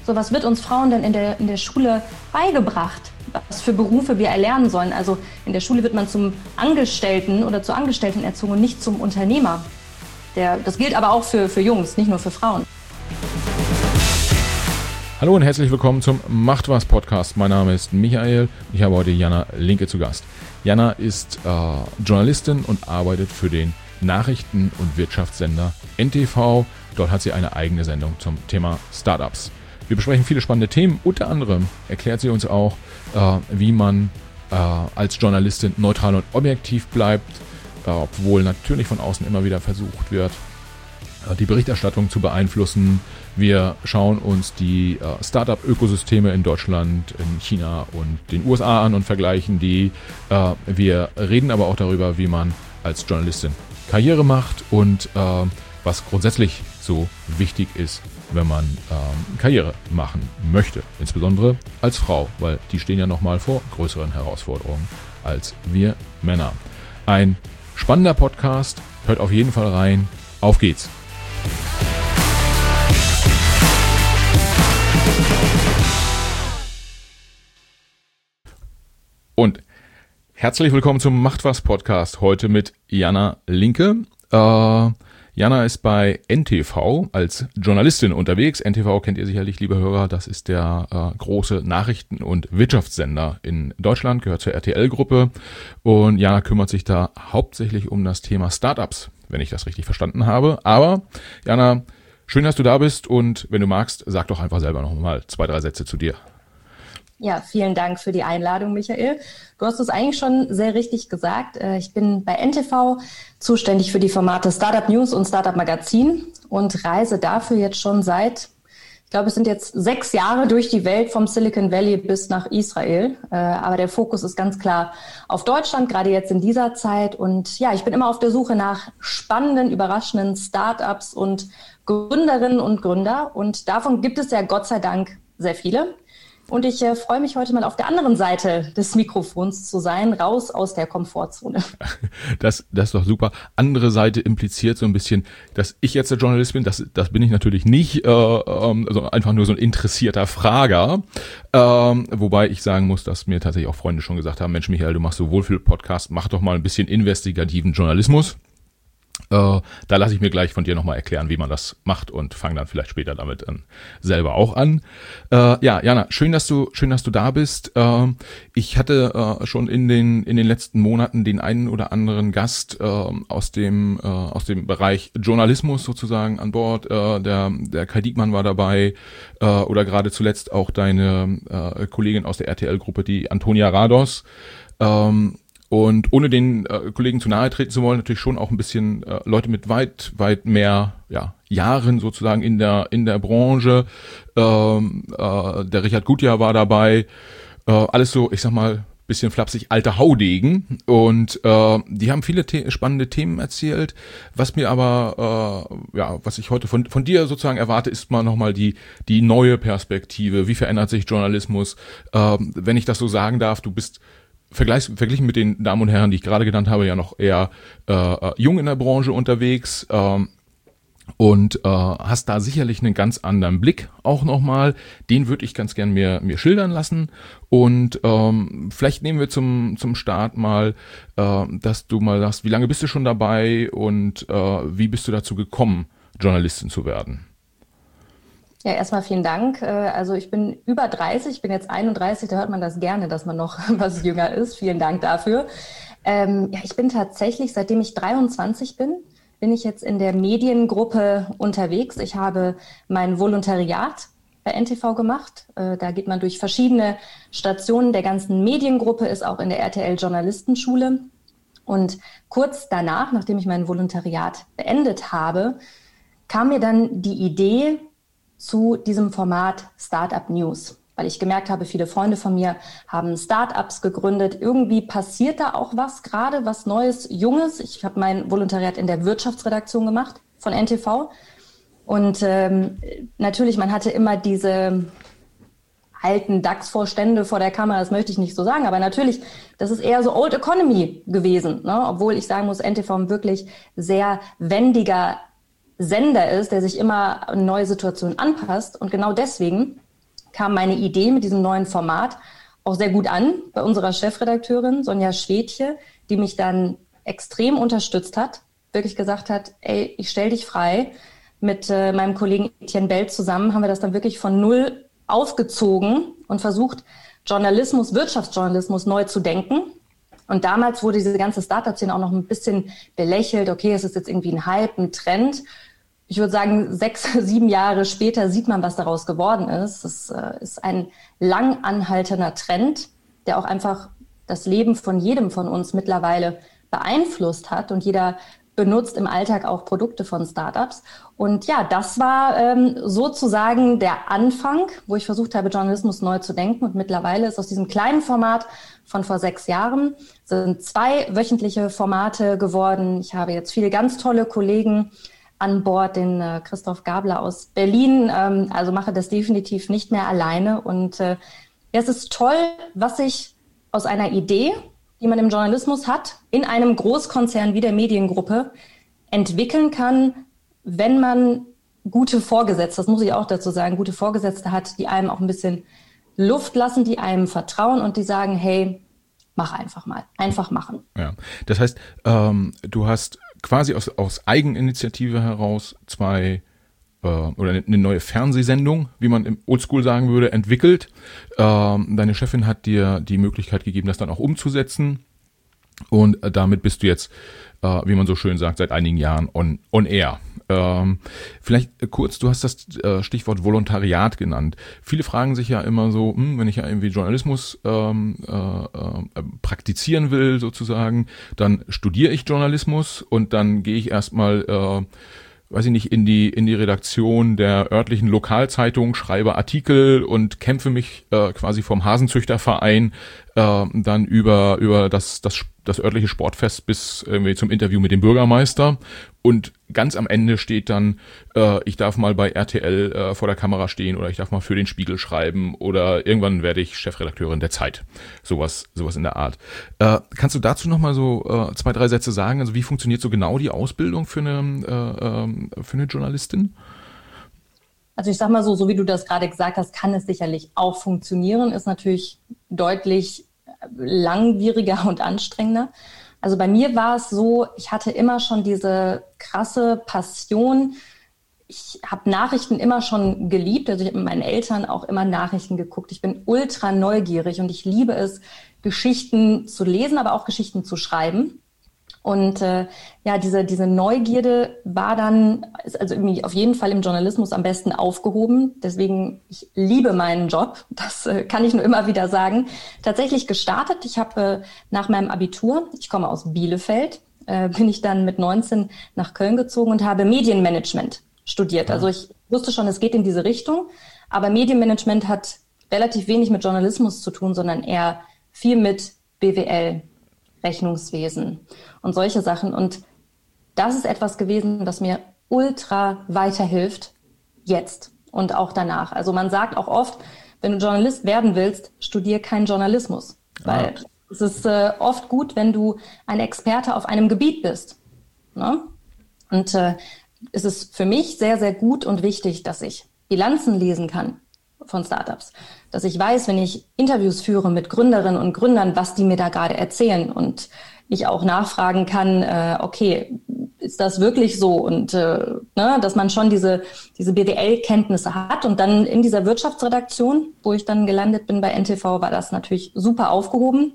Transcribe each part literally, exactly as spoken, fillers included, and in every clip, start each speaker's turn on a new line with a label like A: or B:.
A: So, was wird uns Frauen denn in der, in der Schule beigebracht? Was für Berufe wir erlernen sollen? Also in der Schule wird man zum Angestellten oder zur Angestellten erzogen und nicht zum Unternehmer. Der, das gilt aber auch für, für Jungs, nicht nur für Frauen.
B: Hallo und herzlich willkommen zum Macht was Podcast. Mein Name ist Michael. Ich habe heute Jana Linke zu Gast. Jana ist äh, Journalistin und arbeitet für den Nachrichten- und Wirtschaftssender N T V. Dort hat sie eine eigene Sendung zum Thema Startups. Wir besprechen viele spannende Themen. Unter anderem erklärt sie uns auch, äh, wie man äh, als Journalistin neutral und objektiv bleibt, äh, obwohl natürlich von außen immer wieder versucht wird, äh, die Berichterstattung zu beeinflussen. Wir schauen uns die äh, Startup-Ökosysteme in Deutschland, in China und den U S A an und vergleichen die. Äh, wir reden aber auch darüber, wie man als Journalistin Karriere macht und äh, was grundsätzlich so wichtig ist, wenn man ähm, Karriere machen möchte. Insbesondere als Frau, weil die stehen ja nochmal vor größeren Herausforderungen als wir Männer. Ein spannender Podcast. Hört auf jeden Fall rein. Auf geht's. Und herzlich willkommen zum Macht was Podcast. Heute mit Jana Linke. Äh, Jana ist bei N T V als Journalistin unterwegs. N T V kennt ihr sicherlich, liebe Hörer. Das ist der äh, große Nachrichten- und Wirtschaftssender in Deutschland, gehört zur R T L-Gruppe. Und Jana kümmert sich da hauptsächlich um das Thema Startups, wenn ich das richtig verstanden habe. Aber Jana, schön, dass du da bist. Und wenn du magst, sag doch einfach selber noch mal zwei, drei Sätze zu dir.
A: Ja, vielen Dank für die Einladung, Michael. Du hast es eigentlich schon sehr richtig gesagt. Ich bin bei N T V zuständig für die Formate Startup News und Startup Magazin und reise dafür jetzt schon seit, ich glaube, es sind jetzt sechs Jahre durch die Welt vom Silicon Valley bis nach Israel. Aber der Fokus ist ganz klar auf Deutschland, gerade jetzt in dieser Zeit. Und ja, ich bin immer auf der Suche nach spannenden, überraschenden Startups und Gründerinnen und Gründer. Und davon gibt es ja Gott sei Dank sehr viele. Und ich äh, freue mich heute mal auf der anderen Seite des Mikrofons zu sein, raus aus der Komfortzone.
B: Das, das ist doch super. Andere Seite impliziert so ein bisschen, dass ich jetzt der Journalist bin. Das, das bin ich natürlich nicht, äh, ähm, also einfach nur so ein interessierter Frager. Ähm, wobei ich sagen muss, dass mir tatsächlich auch Freunde schon gesagt haben, Mensch Michael, du machst so Wohlfühl-Podcast, mach doch mal ein bisschen investigativen Journalismus. Äh, da lasse ich mir gleich von dir nochmal erklären, wie man das macht und fange dann vielleicht später damit an, selber auch an. Äh, ja, Jana, schön, dass du schön, dass du da bist. Äh, ich hatte äh, schon in den in den letzten Monaten den einen oder anderen Gast äh, aus dem äh, aus dem Bereich Journalismus sozusagen an Bord. Äh, der der Kai Diekmann war dabei äh, oder gerade zuletzt auch deine äh, Kollegin aus der R T L-Gruppe, die Antonia Rados. Ähm, Und ohne den äh, Kollegen zu nahe treten zu wollen, natürlich schon auch ein bisschen äh, Leute mit weit, weit mehr ja, Jahren sozusagen in der in der Branche. Ähm, äh, der Richard Gutjahr war dabei. Äh, alles so, ich sag mal, bisschen flapsig, alte Haudegen. Und äh, die haben viele The- spannende Themen erzählt. Was mir aber, äh, ja, was ich heute von von dir sozusagen erwarte, ist mal nochmal die die neue Perspektive. Wie verändert sich Journalismus? Äh, wenn ich das so sagen darf, du bist Vergleich, verglichen mit den Damen und Herren, die ich gerade genannt habe, ja noch eher äh, jung in der Branche unterwegs ähm, und äh, hast da sicherlich einen ganz anderen Blick auch nochmal. Den würde ich ganz gern mir mir schildern lassen und ähm, vielleicht nehmen wir zum zum Start mal, äh, dass du mal sagst, wie lange bist du schon dabei und äh, wie bist du dazu gekommen, Journalistin zu werden?
A: Ja, erstmal vielen Dank. Also ich bin über dreißig, ich bin jetzt einunddreißig, da hört man das gerne, dass man noch was jünger ist. Vielen Dank dafür. Ähm, ja, ich bin tatsächlich, seitdem ich dreiundzwanzig bin, bin ich jetzt in der Mediengruppe unterwegs. Ich habe mein Volontariat bei N T V gemacht. Äh, da geht man durch verschiedene Stationen der ganzen Mediengruppe, ist auch in der R T L Journalistenschule. Und kurz danach, nachdem ich mein Volontariat beendet habe, kam mir dann die Idee zu diesem Format Startup News, weil ich gemerkt habe, viele Freunde von mir haben Startups gegründet. Irgendwie passiert da auch was gerade, was Neues, Junges. Ich habe mein Volontariat in der Wirtschaftsredaktion gemacht von N T V. Und ähm, natürlich, man hatte immer diese alten DAX-Vorstände vor der Kamera, das möchte ich nicht so sagen, aber natürlich, das ist eher so Old Economy gewesen, ne? Obwohl ich sagen muss, N T V ein wirklich sehr wendiger Sender ist, der sich immer an neue Situationen anpasst. Und genau deswegen kam meine Idee mit diesem neuen Format auch sehr gut an bei unserer Chefredakteurin Sonja Schwedtje, die mich dann extrem unterstützt hat, wirklich gesagt hat, ey, ich stell dich frei. Mit äh, meinem Kollegen Etienne Bell zusammen haben wir das dann wirklich von null aufgezogen und versucht, Journalismus, Wirtschaftsjournalismus neu zu denken. Und damals wurde diese ganze Startup-Szene auch noch ein bisschen belächelt. Okay, es ist jetzt irgendwie ein Hype, ein Trend. Ich würde sagen, sechs, sieben Jahre später sieht man, was daraus geworden ist. Es äh, ist ein lang anhaltender Trend, der auch einfach das Leben von jedem von uns mittlerweile beeinflusst hat. Und jeder benutzt im Alltag auch Produkte von Startups. Und ja, das war ähm, sozusagen der Anfang, wo ich versucht habe, Journalismus neu zu denken. Und mittlerweile ist aus diesem kleinen Format von vor sechs Jahren sind zwei wöchentliche Formate geworden. Ich habe jetzt viele ganz tolle Kollegen an Bord, den äh, Christoph Gabler aus Berlin. Ähm, also mache das definitiv nicht mehr alleine. Und äh, ja, es ist toll, was sich aus einer Idee, die man im Journalismus hat, in einem Großkonzern wie der Mediengruppe entwickeln kann, wenn man gute Vorgesetzte, das muss ich auch dazu sagen, gute Vorgesetzte hat, die einem auch ein bisschen Luft lassen, die einem vertrauen und die sagen, hey, mach einfach mal, einfach machen.
B: Ja, das heißt, ähm, du hast quasi aus, aus Eigeninitiative heraus zwei äh, oder eine neue Fernsehsendung, wie man im Oldschool sagen würde, entwickelt. Ähm, deine Chefin hat dir die Möglichkeit gegeben, das dann auch umzusetzen. Und äh, damit bist du jetzt, äh, wie man so schön sagt, seit einigen Jahren on, on air. Ähm, vielleicht äh, kurz, du hast das äh, Stichwort Volontariat genannt. Viele fragen sich ja immer so, hm, wenn ich ja irgendwie Journalismus ähm, äh, äh, praktizieren will sozusagen, dann studiere ich Journalismus und dann gehe ich erstmal, äh, weiß ich nicht, in die in die Redaktion der örtlichen Lokalzeitung, schreibe Artikel und kämpfe mich äh, quasi vom Hasenzüchterverein äh, dann über über das das das örtliche Sportfest bis irgendwie zum Interview mit dem Bürgermeister. Und ganz am Ende steht dann, äh, ich darf mal bei R T L äh, vor der Kamera stehen oder ich darf mal für den Spiegel schreiben oder irgendwann werde ich Chefredakteurin der Zeit. Sowas, sowas in der Art. Äh, kannst du dazu nochmal so äh, zwei, drei Sätze sagen? Also wie funktioniert so genau die Ausbildung für eine, äh, für eine Journalistin?
A: Also ich sag mal so, so wie du das gerade gesagt hast, kann es sicherlich auch funktionieren, ist natürlich deutlich langwieriger und anstrengender. Also bei mir war es so, ich hatte immer schon diese krasse Passion. Ich habe Nachrichten immer schon geliebt. Also ich habe mit meinen Eltern auch immer Nachrichten geguckt. Ich bin ultra neugierig und ich liebe es, Geschichten zu lesen, aber auch Geschichten zu schreiben. Und äh, ja, diese diese Neugierde war dann, ist also irgendwie auf jeden Fall im Journalismus am besten aufgehoben. Deswegen, ich liebe meinen Job, das äh, kann ich nur immer wieder sagen. Tatsächlich gestartet, ich habe äh, nach meinem Abitur, ich komme aus Bielefeld, äh, bin ich dann mit neunzehn nach Köln gezogen und habe Medienmanagement studiert. Also ich wusste schon, es geht in diese Richtung, aber Medienmanagement hat relativ wenig mit Journalismus zu tun, sondern eher viel mit B W L, Rechnungswesen und solche Sachen. Und das ist etwas gewesen, was mir ultra weiterhilft jetzt und auch danach. Also man sagt auch oft, wenn du Journalist werden willst, studier keinen Journalismus. Weil ah. es ist äh, oft gut, wenn du ein Experte auf einem Gebiet bist. Ne? Und äh, es ist für mich sehr, sehr gut und wichtig, dass ich Bilanzen lesen kann von Startups. Dass ich weiß, wenn ich Interviews führe mit Gründerinnen und Gründern, was die mir da gerade erzählen und ich auch nachfragen kann, äh, okay, ist das wirklich so? Und äh, ne, dass man schon diese diese B W L-Kenntnisse hat. Und dann in dieser Wirtschaftsredaktion, wo ich dann gelandet bin bei N T V, war das natürlich super aufgehoben.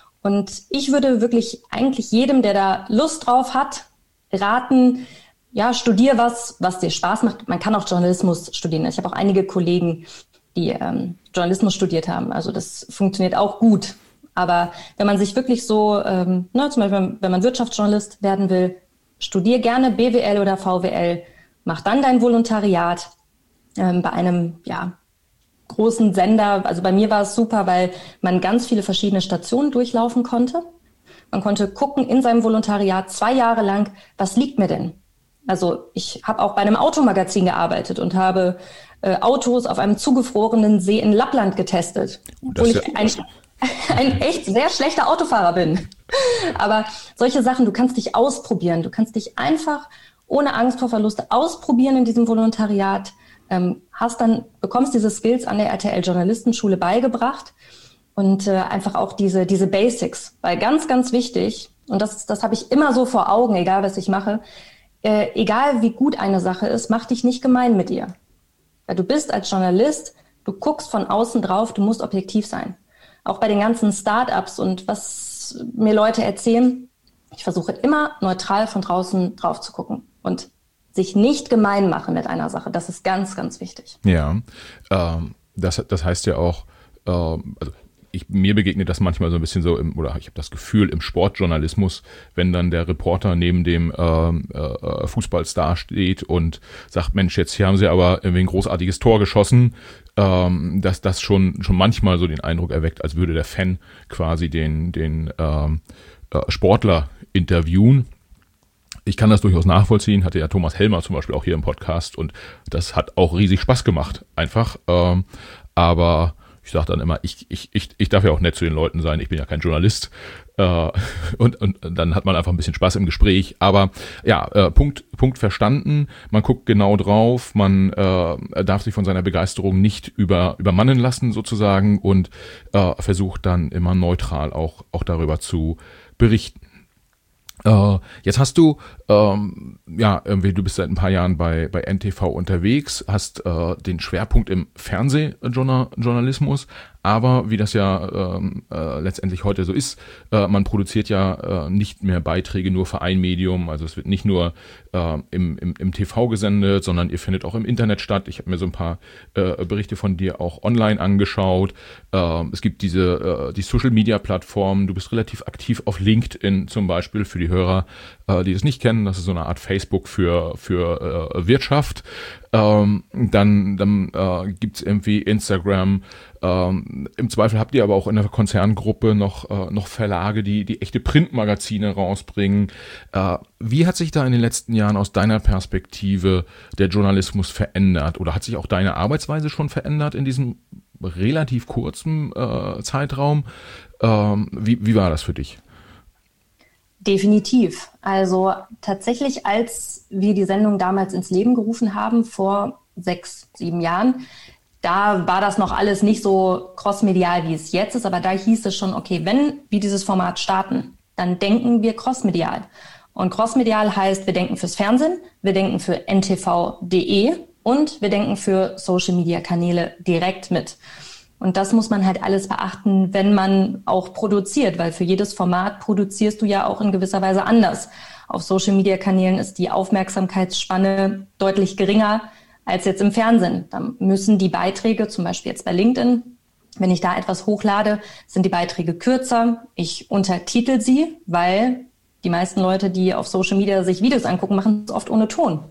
A: Und ich würde wirklich eigentlich jedem, der da Lust drauf hat, raten, ja, studier was, was dir Spaß macht. Man kann auch Journalismus studieren. Ich habe auch einige Kollegen, die ähm, Journalismus studiert haben. Also das funktioniert auch gut. Aber wenn man sich wirklich so, ähm, ne, zum Beispiel, wenn man Wirtschaftsjournalist werden will, studier gerne B W L oder V W L, mach dann dein Volontariat ähm, bei einem, ja, großen Sender. Also bei mir war es super, weil man ganz viele verschiedene Stationen durchlaufen konnte. Man konnte gucken in seinem Volontariat zwei Jahre lang, was liegt mir denn? Also ich habe auch bei einem Automagazin gearbeitet und habe äh, Autos auf einem zugefrorenen See in Lappland getestet, obwohl ich ein, ein echt sehr schlechter Autofahrer bin. Aber solche Sachen, du kannst dich ausprobieren, du kannst dich einfach ohne Angst vor Verluste ausprobieren in diesem Volontariat. ähm, hast dann, bekommst diese Skills an der R T L-Journalistenschule beigebracht und äh, einfach auch diese, diese Basics. Weil ganz, ganz wichtig, und das, das habe ich immer so vor Augen, egal was ich mache, äh, egal wie gut eine Sache ist, mach dich nicht gemein mit ihr. Weil du bist als Journalist, du guckst von außen drauf, du musst objektiv sein. Auch bei den ganzen Start-ups und was mir Leute erzählen, ich versuche immer neutral von draußen drauf zu gucken und sich nicht gemein machen mit einer Sache. Das ist ganz, ganz wichtig.
B: Ja, ähm, das, das heißt ja auch, ähm, also ich, mir begegnet das manchmal so ein bisschen so, im, oder ich habe das Gefühl im Sportjournalismus, wenn dann der Reporter neben dem ähm, äh, Fußballstar steht und sagt, Mensch, jetzt hier haben sie aber irgendwie ein großartiges Tor geschossen, ähm, dass das schon schon manchmal so den Eindruck erweckt, als würde der Fan quasi den den ähm, äh, Sportler interviewen. Ich kann das durchaus nachvollziehen, hatte ja Thomas Helmer zum Beispiel auch hier im Podcast und das hat auch riesig Spaß gemacht, einfach. Ähm, aber ich sage dann immer, ich, ich, ich, ich darf ja auch nett zu den Leuten sein, ich bin ja kein Journalist. Äh, und, und dann hat man einfach ein bisschen Spaß im Gespräch. Aber ja, äh, Punkt, Punkt verstanden, man guckt genau drauf, man äh, darf sich von seiner Begeisterung nicht über, übermannen lassen sozusagen und äh, versucht dann immer neutral auch, auch darüber zu berichten. Uh, jetzt hast du, ähm, ja, irgendwie, du bist seit ein paar Jahren bei, bei N T V unterwegs, hast äh, den Schwerpunkt im Fernsehjournalismus, aber wie das ja ähm, äh, letztendlich heute so ist, äh, man produziert ja äh, nicht mehr Beiträge nur für ein Medium, also es wird nicht nur äh, im, im, im T V gesendet, sondern ihr findet auch im Internet statt. Ich habe mir so ein paar äh, Berichte von dir auch online angeschaut. Äh, es gibt diese äh, die Social-Media-Plattformen, du bist relativ aktiv auf LinkedIn zum Beispiel, für die Hörer, äh, die das nicht kennen, das ist so eine Art Facebook für, für äh, Wirtschaft. Ähm, dann dann äh, gibt's irgendwie Instagram. Ähm, im Zweifel habt ihr aber auch in der Konzerngruppe noch äh, noch Verlage, die die echte Printmagazine rausbringen. Äh, wie hat sich da in den letzten Jahren aus deiner Perspektive der Journalismus verändert? Oder hat sich auch deine Arbeitsweise schon verändert in diesem relativ kurzen äh, Zeitraum? Ähm, wie, wie war das für dich?
A: Definitiv. Also tatsächlich, als wir die Sendung damals ins Leben gerufen haben, vor sechs, sieben Jahren, da war das noch alles nicht so crossmedial, wie es jetzt ist, aber da hieß es schon, okay, wenn wir dieses Format starten, dann denken wir crossmedial. Und crossmedial heißt, wir denken fürs Fernsehen, wir denken für N T V Punkt de und wir denken für Social-Media-Kanäle direkt mit. Und das muss man halt alles beachten, wenn man auch produziert, weil für jedes Format produzierst du ja auch in gewisser Weise anders. Auf Social-Media-Kanälen ist die Aufmerksamkeitsspanne deutlich geringer als jetzt im Fernsehen. Da müssen die Beiträge, zum Beispiel jetzt bei LinkedIn, wenn ich da etwas hochlade, sind die Beiträge kürzer. Ich untertitel sie, weil die meisten Leute, die auf Social Media sich Videos angucken, machen es oft ohne Ton.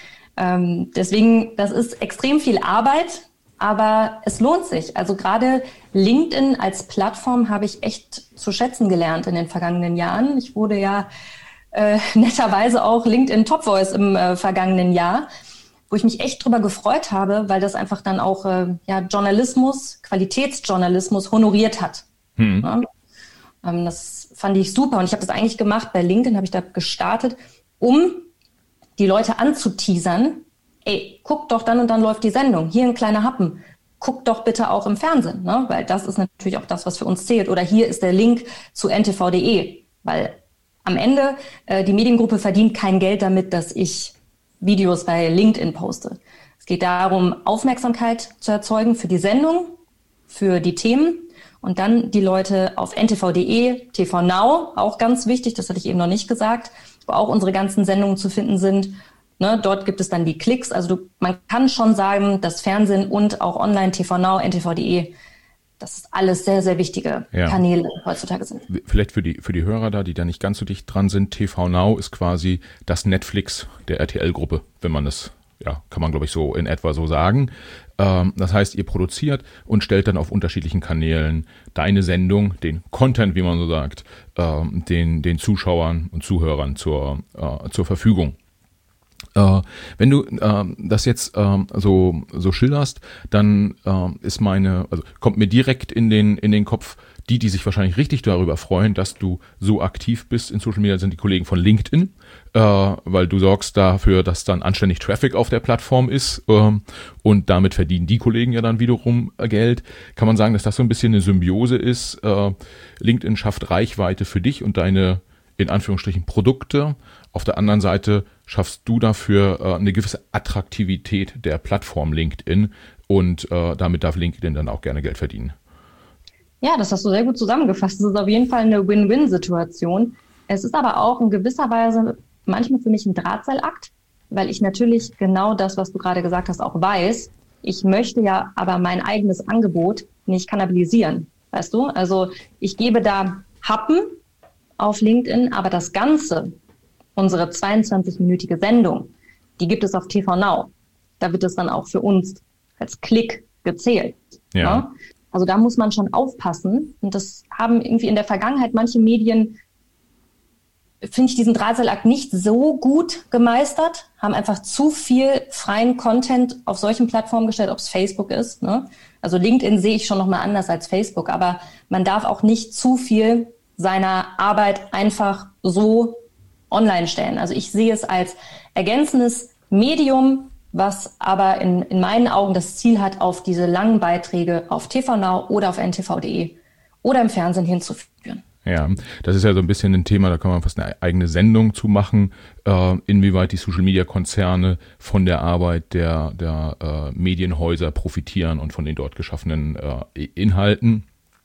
A: Ähm, deswegen, das ist extrem viel Arbeit. Aber es lohnt sich. Also gerade LinkedIn als Plattform habe ich echt zu schätzen gelernt in den vergangenen Jahren. Ich wurde ja äh, netterweise auch LinkedIn Top Voice im äh, vergangenen Jahr, wo ich mich echt drüber gefreut habe, weil das einfach dann auch äh, ja, Journalismus, Qualitätsjournalismus honoriert hat. Hm. Ja? Ähm, das fand ich super. Und ich habe das eigentlich gemacht, bei LinkedIn habe ich da gestartet, um die Leute anzuteasern. Ey, guck doch, dann und dann läuft die Sendung. Hier ein kleiner Happen. Guck doch bitte auch im Fernsehen, ne? Weil das ist natürlich auch das, was für uns zählt. Oder hier ist der Link zu N T V Punkt de. Weil am Ende, äh, die Mediengruppe verdient kein Geld damit, dass ich Videos bei LinkedIn poste. Es geht darum, Aufmerksamkeit zu erzeugen für die Sendung, für die Themen und dann die Leute auf N T V Punkt de, T V Now, auch ganz wichtig, das hatte ich eben noch nicht gesagt, wo auch unsere ganzen Sendungen zu finden sind. Ne, dort gibt es dann die Klicks. Also du, man kann schon sagen, dass Fernsehen und auch online, T V Now, N T V Punkt de, das ist alles sehr, sehr wichtige ja. Kanäle heutzutage sind.
B: Vielleicht für die, für die Hörer da, die da nicht ganz so dicht dran sind, T V Now ist quasi das Netflix der R T L-Gruppe, wenn man das, ja, kann man glaube ich so in etwa so sagen. Ähm, das heißt, ihr produziert und stellt dann auf unterschiedlichen Kanälen deine Sendung, den Content, wie man so sagt, ähm, den, den Zuschauern und Zuhörern zur, äh, zur Verfügung. Äh, wenn du äh, das jetzt äh, so so schilderst, dann äh, ist meine, also kommt mir direkt in den in den Kopf die, die sich wahrscheinlich richtig darüber freuen, dass du so aktiv bist in Social Media, sind die Kollegen von LinkedIn, äh, weil du sorgst dafür, dass dann anständig Traffic auf der Plattform ist, ähm, und damit verdienen die Kollegen ja dann wiederum äh, Geld. Kann man sagen, dass das so ein bisschen eine Symbiose ist? Äh, LinkedIn schafft Reichweite für dich und deine, in Anführungsstrichen, Produkte. Auf der anderen Seite schaffst du dafür äh, eine gewisse Attraktivität der Plattform LinkedIn und äh, damit darf LinkedIn dann auch gerne Geld verdienen.
A: Ja, das hast du sehr gut zusammengefasst. Es ist auf jeden Fall eine Win-Win-Situation. Es ist aber auch in gewisser Weise manchmal für mich ein Drahtseilakt, weil ich natürlich genau das, was du gerade gesagt hast, auch weiß. Ich möchte ja aber mein eigenes Angebot nicht kannibalisieren, weißt du? Also ich gebe da Happen auf LinkedIn, aber das Ganze, unsere zweiundzwanzig-minütige Sendung, die gibt es auf T V Now. Da wird es dann auch für uns als Klick gezählt.
B: Ja.
A: Ja? Also da muss man schon aufpassen. Und das haben irgendwie in der Vergangenheit manche Medien, finde ich, diesen Drahtseilakt nicht so gut gemeistert, haben einfach zu viel freien Content auf solchen Plattformen gestellt, ob es Facebook ist. Ne? Also LinkedIn sehe ich schon nochmal anders als Facebook, aber man darf auch nicht zu viel seiner Arbeit einfach so online stellen. Also ich sehe es als ergänzendes Medium, was aber in, in meinen Augen das Ziel hat, auf diese langen Beiträge auf T V Now oder auf N T V punkt de oder im Fernsehen hinzuführen.
B: Ja, das ist ja so ein bisschen ein Thema, da kann man fast eine eigene Sendung zu machen, äh, inwieweit die Social-Media-Konzerne von der Arbeit der, der äh, Medienhäuser profitieren und von den dort geschaffenen äh, Inhalten.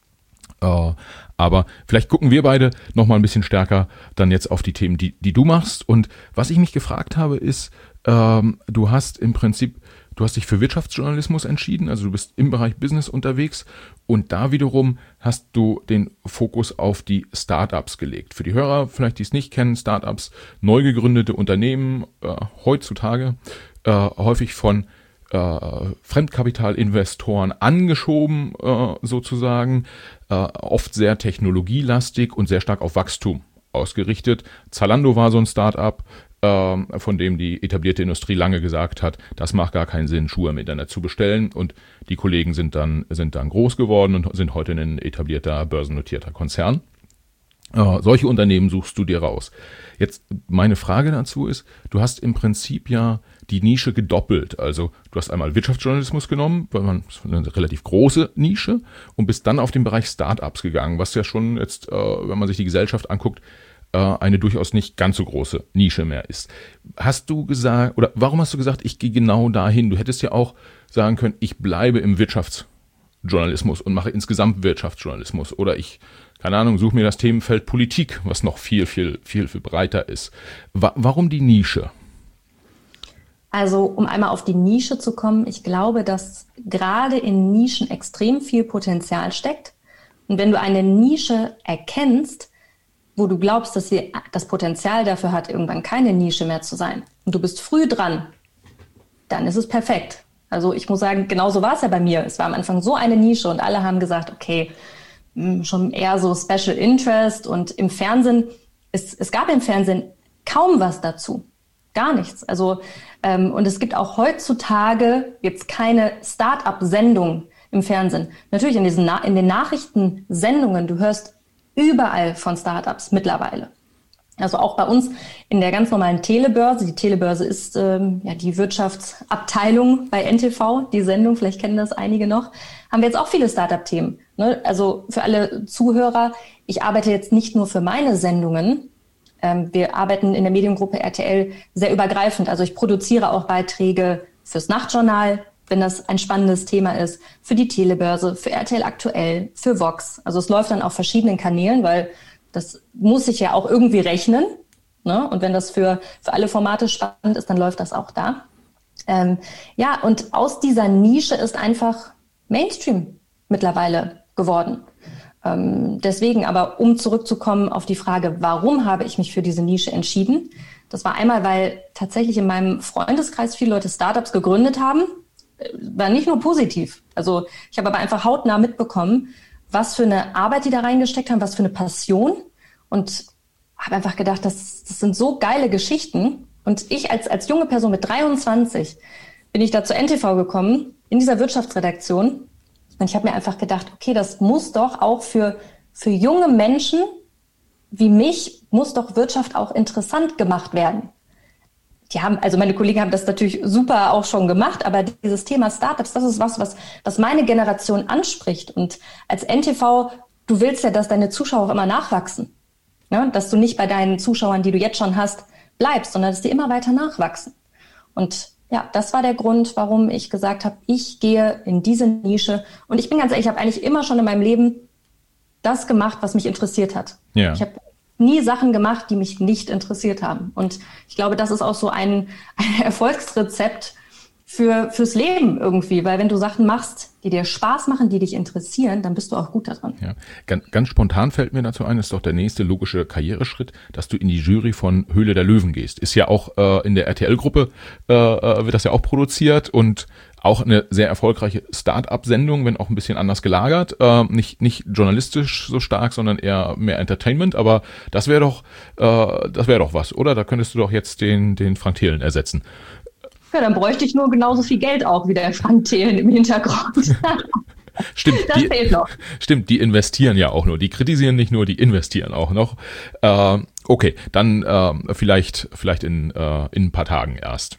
B: Äh, aber vielleicht gucken wir beide noch mal ein bisschen stärker dann jetzt auf die Themen, die, die du machst. Und was ich mich gefragt habe, ist, ähm, du hast im Prinzip, du hast dich für Wirtschaftsjournalismus entschieden, also du bist im Bereich Business unterwegs und da wiederum hast du den Fokus auf die Startups gelegt. Für die Hörer, vielleicht die es nicht kennen, Startups, neu gegründete Unternehmen, äh, heutzutage äh, häufig von äh, Fremdkapitalinvestoren angeschoben, äh, sozusagen, äh, oft sehr technologielastig und sehr stark auf Wachstum ausgerichtet. Zalando war so ein Startup, von dem die etablierte Industrie lange gesagt hat, das macht gar keinen Sinn, Schuhe im Internet zu bestellen. Und die Kollegen sind dann, sind dann groß geworden und sind heute ein etablierter, börsennotierter Konzern. Äh, solche Unternehmen suchst du dir raus. Jetzt meine Frage dazu ist, du hast im Prinzip ja die Nische gedoppelt. Also du hast einmal Wirtschaftsjournalismus genommen, weil man eine relativ große Nische, und bist dann auf den Bereich Startups gegangen, was ja schon jetzt, äh, wenn man sich die Gesellschaft anguckt, eine durchaus nicht ganz so große Nische mehr ist. Hast du gesagt, oder warum hast du gesagt, ich gehe genau dahin? Du hättest ja auch sagen können, ich bleibe im Wirtschaftsjournalismus und mache insgesamt Wirtschaftsjournalismus. Oder ich, keine Ahnung, suche mir das Themenfeld Politik, was noch viel, viel, viel, viel breiter ist. Wa- warum die Nische?
A: Also, um einmal auf die Nische zu kommen, ich glaube, dass gerade in Nischen extrem viel Potenzial steckt. Und wenn du eine Nische erkennst, wo du glaubst, dass sie das Potenzial dafür hat, irgendwann keine Nische mehr zu sein, und du bist früh dran, dann ist es perfekt. Also ich muss sagen, genauso war es ja bei mir. Es war am Anfang so eine Nische und alle haben gesagt, okay, schon eher so Special Interest, und im Fernsehen, es, es gab im Fernsehen kaum was dazu. Gar nichts. Also ähm, und es gibt auch heutzutage jetzt keine Start-up-Sendung im Fernsehen. Natürlich in diesen Na- in den Nachrichtensendungen, du hörst überall von Startups mittlerweile. Also auch bei uns in der ganz normalen Telebörse. Die Telebörse ist ähm, ja die Wirtschaftsabteilung bei N T V, die Sendung, vielleicht kennen das einige noch, haben wir jetzt auch viele Startup-Themen. Ne? Also für alle Zuhörer, ich arbeite jetzt nicht nur für meine Sendungen. Ähm, wir arbeiten in der Mediengruppe R T L sehr übergreifend. Also ich produziere auch Beiträge fürs Nachtjournal, wenn das ein spannendes Thema ist, für die Telebörse, für R T L aktuell, für Vox. Also es läuft dann auf verschiedenen Kanälen, weil das muss sich ja auch irgendwie rechnen. Ne? Und wenn das für, für alle Formate spannend ist, dann läuft das auch da. Ähm, ja, und aus dieser Nische ist einfach Mainstream mittlerweile geworden. Ähm, deswegen aber, um zurückzukommen auf die Frage, warum habe ich mich für diese Nische entschieden? Das war einmal, weil tatsächlich in meinem Freundeskreis viele Leute Startups gegründet haben. War nicht nur positiv. Also ich habe aber einfach hautnah mitbekommen, was für eine Arbeit die da reingesteckt haben, was für eine Passion, und habe einfach gedacht, das, das sind so geile Geschichten. Und ich als, als junge Person mit dreiundzwanzig bin ich da zur N T V gekommen, in dieser Wirtschaftsredaktion. Und ich habe mir einfach gedacht, okay, das muss doch auch für für junge Menschen wie mich muss doch Wirtschaft auch interessant gemacht werden. Die haben, also meine Kollegen haben das natürlich super auch schon gemacht, aber dieses Thema Startups, das ist was, was, was meine Generation anspricht. Und als N T V, du willst ja, dass deine Zuschauer auch immer nachwachsen. Ja, dass du nicht bei deinen Zuschauern, die du jetzt schon hast, bleibst, sondern dass die immer weiter nachwachsen. Und ja, das war der Grund, warum ich gesagt habe, ich gehe in diese Nische. Und ich bin ganz ehrlich, ich habe eigentlich immer schon in meinem Leben das gemacht, was mich interessiert hat. Ja. Ich habe nie Sachen gemacht, die mich nicht interessiert haben. Und ich glaube, das ist auch so ein, ein Erfolgsrezept für fürs Leben irgendwie. Weil wenn du Sachen machst, die dir Spaß machen, die dich interessieren, dann bist du auch gut daran.
B: Ja, ganz, ganz spontan fällt mir dazu ein, ist doch der nächste logische Karriereschritt, dass du in die Jury von Höhle der Löwen gehst. Ist ja auch äh, in der R T L-Gruppe, äh, wird das ja auch produziert und auch eine sehr erfolgreiche Start-up-Sendung, wenn auch ein bisschen anders gelagert. Äh, nicht nicht journalistisch so stark, sondern eher mehr Entertainment. Aber das wäre doch äh, das wäre doch was, oder? Da könntest du doch jetzt den den Frank Thelen ersetzen.
A: Ja, dann bräuchte ich nur genauso viel Geld auch wie der Frank Thelen im Hintergrund.
B: Stimmt,
A: das
B: die,
A: fehlt noch.
B: Stimmt, die investieren ja auch nur. Die kritisieren nicht nur, die investieren auch noch. Äh, okay, dann äh, vielleicht vielleicht in äh, in ein paar Tagen erst.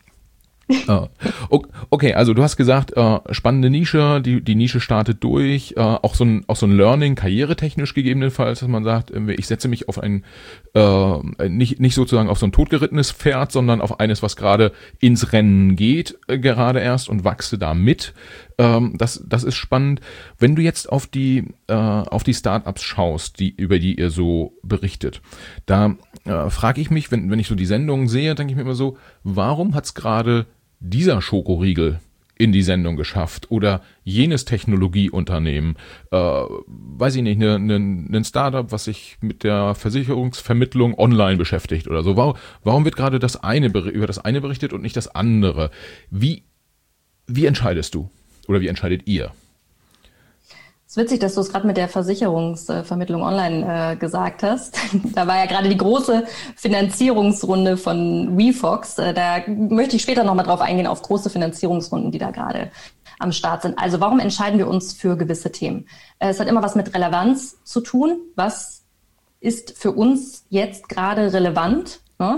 B: uh, okay, also du hast gesagt, uh, spannende Nische, die die Nische startet durch, uh, auch so ein auch so ein Learning, karrieretechnisch gegebenenfalls, dass man sagt, ich setze mich auf ein uh, nicht nicht sozusagen auf so ein totgerittenes Pferd, sondern auf eines, was gerade ins Rennen geht, äh, gerade erst und wachse da mit. Ähm, das das ist spannend. Wenn du jetzt auf die äh, auf die Startups schaust, die über die ihr so berichtet, da äh, frage ich mich, wenn wenn ich so die Sendungen sehe, denke ich mir immer so, warum hat's gerade dieser Schokoriegel in die Sendung geschafft oder jenes Technologieunternehmen, äh, weiß ich nicht, ne, ne, ein Startup, was sich mit der Versicherungsvermittlung online beschäftigt oder so. Warum, warum wird gerade das eine über das eine berichtet und nicht das andere? Wie wie entscheidest du oder wie entscheidet ihr?
A: Es ist witzig, dass du es gerade mit der Versicherungsvermittlung online äh, gesagt hast. Da war ja gerade die große Finanzierungsrunde von WeFox. Äh, da möchte ich später nochmal drauf eingehen, auf große Finanzierungsrunden, die da gerade am Start sind. Also warum entscheiden wir uns für gewisse Themen? Äh, es hat immer was mit Relevanz zu tun. Was ist für uns jetzt gerade relevant? Ne?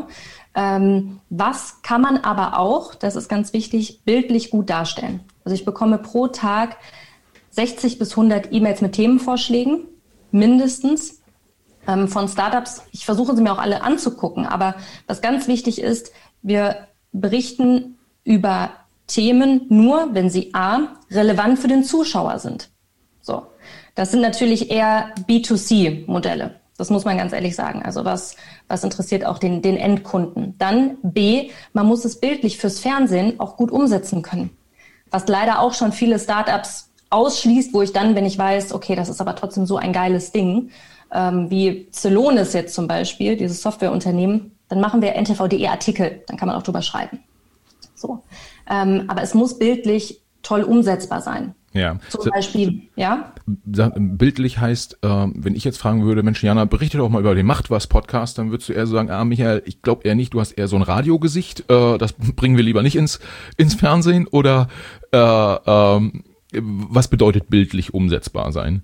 A: Ähm, was kann man aber auch, das ist ganz wichtig, bildlich gut darstellen? Also ich bekomme pro Tag sechzig bis hundert E-Mails mit Themenvorschlägen, mindestens, ähm, von Startups. Ich versuche sie mir auch alle anzugucken, aber was ganz wichtig ist, wir berichten über Themen nur, wenn sie a, relevant für den Zuschauer sind. So, das sind natürlich eher B zwei C Modelle. Das muss man ganz ehrlich sagen. Also was, was interessiert auch den, den Endkunden? Dann B, man muss es bildlich fürs Fernsehen auch gut umsetzen können. Was leider auch schon viele Startups ausschließt, wo ich dann, wenn ich weiß, okay, das ist aber trotzdem so ein geiles Ding, ähm, wie Celonis jetzt zum Beispiel, dieses Softwareunternehmen, dann machen wir N T V punkt de Artikel, dann kann man auch drüber schreiben. So, ähm, aber es muss bildlich toll umsetzbar sein.
B: Ja.
A: Zum so, Beispiel, ja.
B: Bildlich heißt, äh, wenn ich jetzt fragen würde, Mensch, Jana, berichte doch mal über den Macht was Podcast, dann würdest du eher so sagen, ah, Michael, ich glaube eher nicht, du hast eher so ein Radiogesicht, äh, das bringen wir lieber nicht ins ins Fernsehen oder äh, ähm, was bedeutet bildlich umsetzbar sein?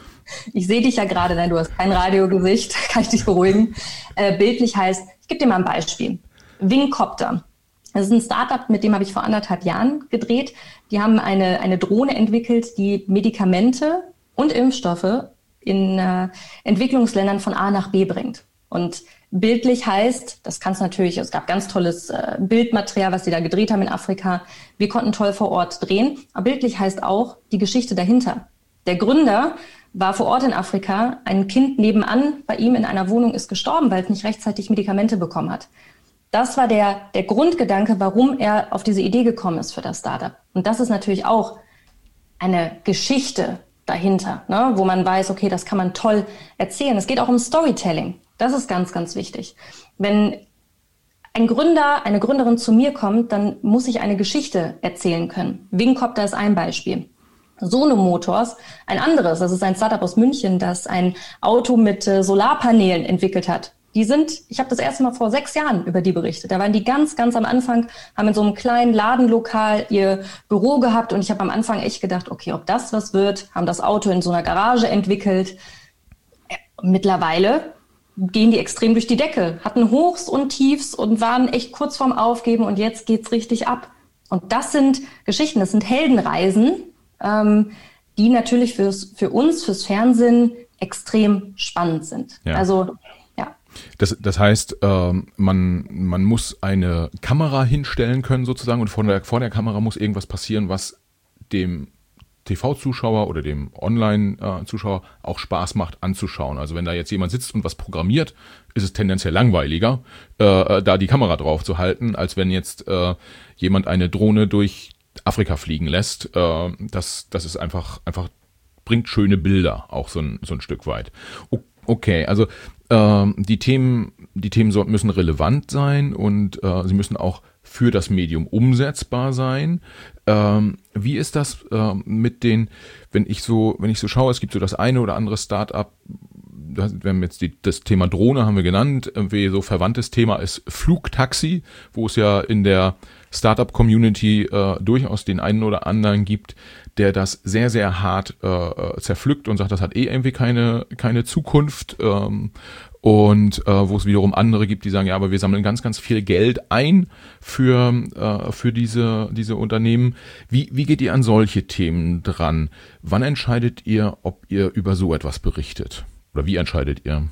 A: Ich sehe dich ja gerade, nein, du hast kein Radiogesicht, kann ich dich beruhigen. Äh, bildlich heißt, ich gebe dir mal ein Beispiel. Wingcopter. Das ist ein Startup, mit dem habe ich vor anderthalb Jahren gedreht. Die haben eine, eine Drohne entwickelt, die Medikamente und Impfstoffe in äh, Entwicklungsländern von A nach B bringt. Und bildlich heißt, das kann es natürlich, es gab ganz tolles äh, Bildmaterial, was sie da gedreht haben in Afrika. Wir konnten toll vor Ort drehen. Aber bildlich heißt auch die Geschichte dahinter. Der Gründer war vor Ort in Afrika. Ein Kind nebenan bei ihm in einer Wohnung ist gestorben, weil es nicht rechtzeitig Medikamente bekommen hat. Das war der, der Grundgedanke, warum er auf diese Idee gekommen ist für das Startup. Und das ist natürlich auch eine Geschichte dahinter, ne, wo man weiß, okay, das kann man toll erzählen. Es geht auch um Storytelling. Das ist ganz, ganz wichtig. Wenn ein Gründer, eine Gründerin zu mir kommt, dann muss ich eine Geschichte erzählen können. Wingcopter ist ein Beispiel. Sono Motors, ein anderes. Das ist ein Startup aus München, das ein Auto mit äh, Solarpanelen entwickelt hat. Die sind, ich habe das erste Mal vor sechs Jahren über die berichtet. Da waren die ganz, ganz am Anfang, haben in so einem kleinen Ladenlokal ihr Büro gehabt und ich habe am Anfang echt gedacht, okay, ob das was wird, haben das Auto in so einer Garage entwickelt. Mittlerweile gehen die extrem durch die Decke, hatten Hochs und Tiefs und waren echt kurz vorm Aufgeben und jetzt geht's richtig ab. Und das sind Geschichten, das sind Heldenreisen, ähm, die natürlich fürs, für uns, fürs Fernsehen extrem spannend sind.
B: Ja.
A: Also, ja.
B: Das, das heißt, ähm, man, man muss eine Kamera hinstellen können sozusagen und vor der, vor der Kamera muss irgendwas passieren, was dem T V-Zuschauer oder dem Online-Zuschauer auch Spaß macht anzuschauen. Also wenn da jetzt jemand sitzt und was programmiert, ist es tendenziell langweiliger, äh, da die Kamera drauf zu halten, als wenn jetzt äh, jemand eine Drohne durch Afrika fliegen lässt. Äh, das, das ist einfach, einfach bringt schöne Bilder auch so ein, so ein Stück weit. Okay, also äh, die Themen, die Themen müssen relevant sein und äh, sie müssen auch für das Medium umsetzbar sein. Ähm, wie ist das äh, mit den, wenn ich so, wenn ich so schaue, es gibt so das eine oder andere Start-up, wir haben jetzt die, das Thema Drohne haben wir genannt, irgendwie so verwandtes Thema ist Flugtaxi, wo es ja in der Startup-Community äh, durchaus den einen oder anderen gibt, der das sehr, sehr hart äh, zerpflückt und sagt, das hat eh irgendwie keine, keine Zukunft. Ähm, und äh, wo es wiederum andere gibt, die sagen, ja, aber wir sammeln ganz, ganz viel Geld ein für äh, für diese diese Unternehmen. Wie wie geht ihr an solche Themen dran? Wann entscheidet ihr, ob ihr über so etwas berichtet? Oder wie entscheidet ihr?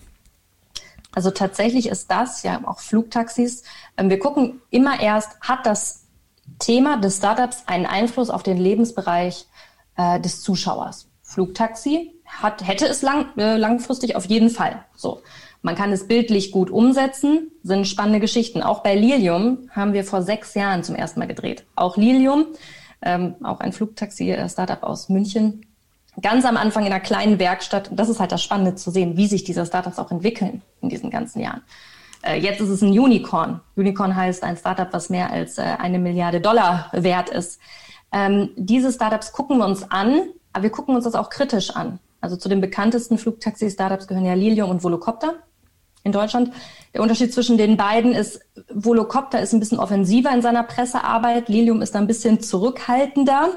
A: Also tatsächlich ist das ja auch Flugtaxis. Wir gucken immer erst, hat das Thema des Startups einen Einfluss auf den Lebensbereich äh, des Zuschauers? Flugtaxi hat hätte es lang, äh, langfristig auf jeden Fall. So. Man kann es bildlich gut umsetzen, sind spannende Geschichten. Auch bei Lilium haben wir vor sechs Jahren zum ersten Mal gedreht. Auch Lilium, ähm, auch ein Flugtaxi-Startup aus München, ganz am Anfang in einer kleinen Werkstatt. Das ist halt das Spannende zu sehen, wie sich diese Startups auch entwickeln in diesen ganzen Jahren. Äh, jetzt ist es ein Unicorn. Unicorn heißt ein Startup, was mehr als äh, eine Milliarde Dollar wert ist. Ähm, diese Startups gucken wir uns an, aber wir gucken uns das auch kritisch an. Also zu den bekanntesten Flugtaxi-Startups gehören ja Lilium und Volocopter in Deutschland. Der Unterschied zwischen den beiden ist, Volocopter ist ein bisschen offensiver in seiner Pressearbeit, Lilium ist ein bisschen zurückhaltender.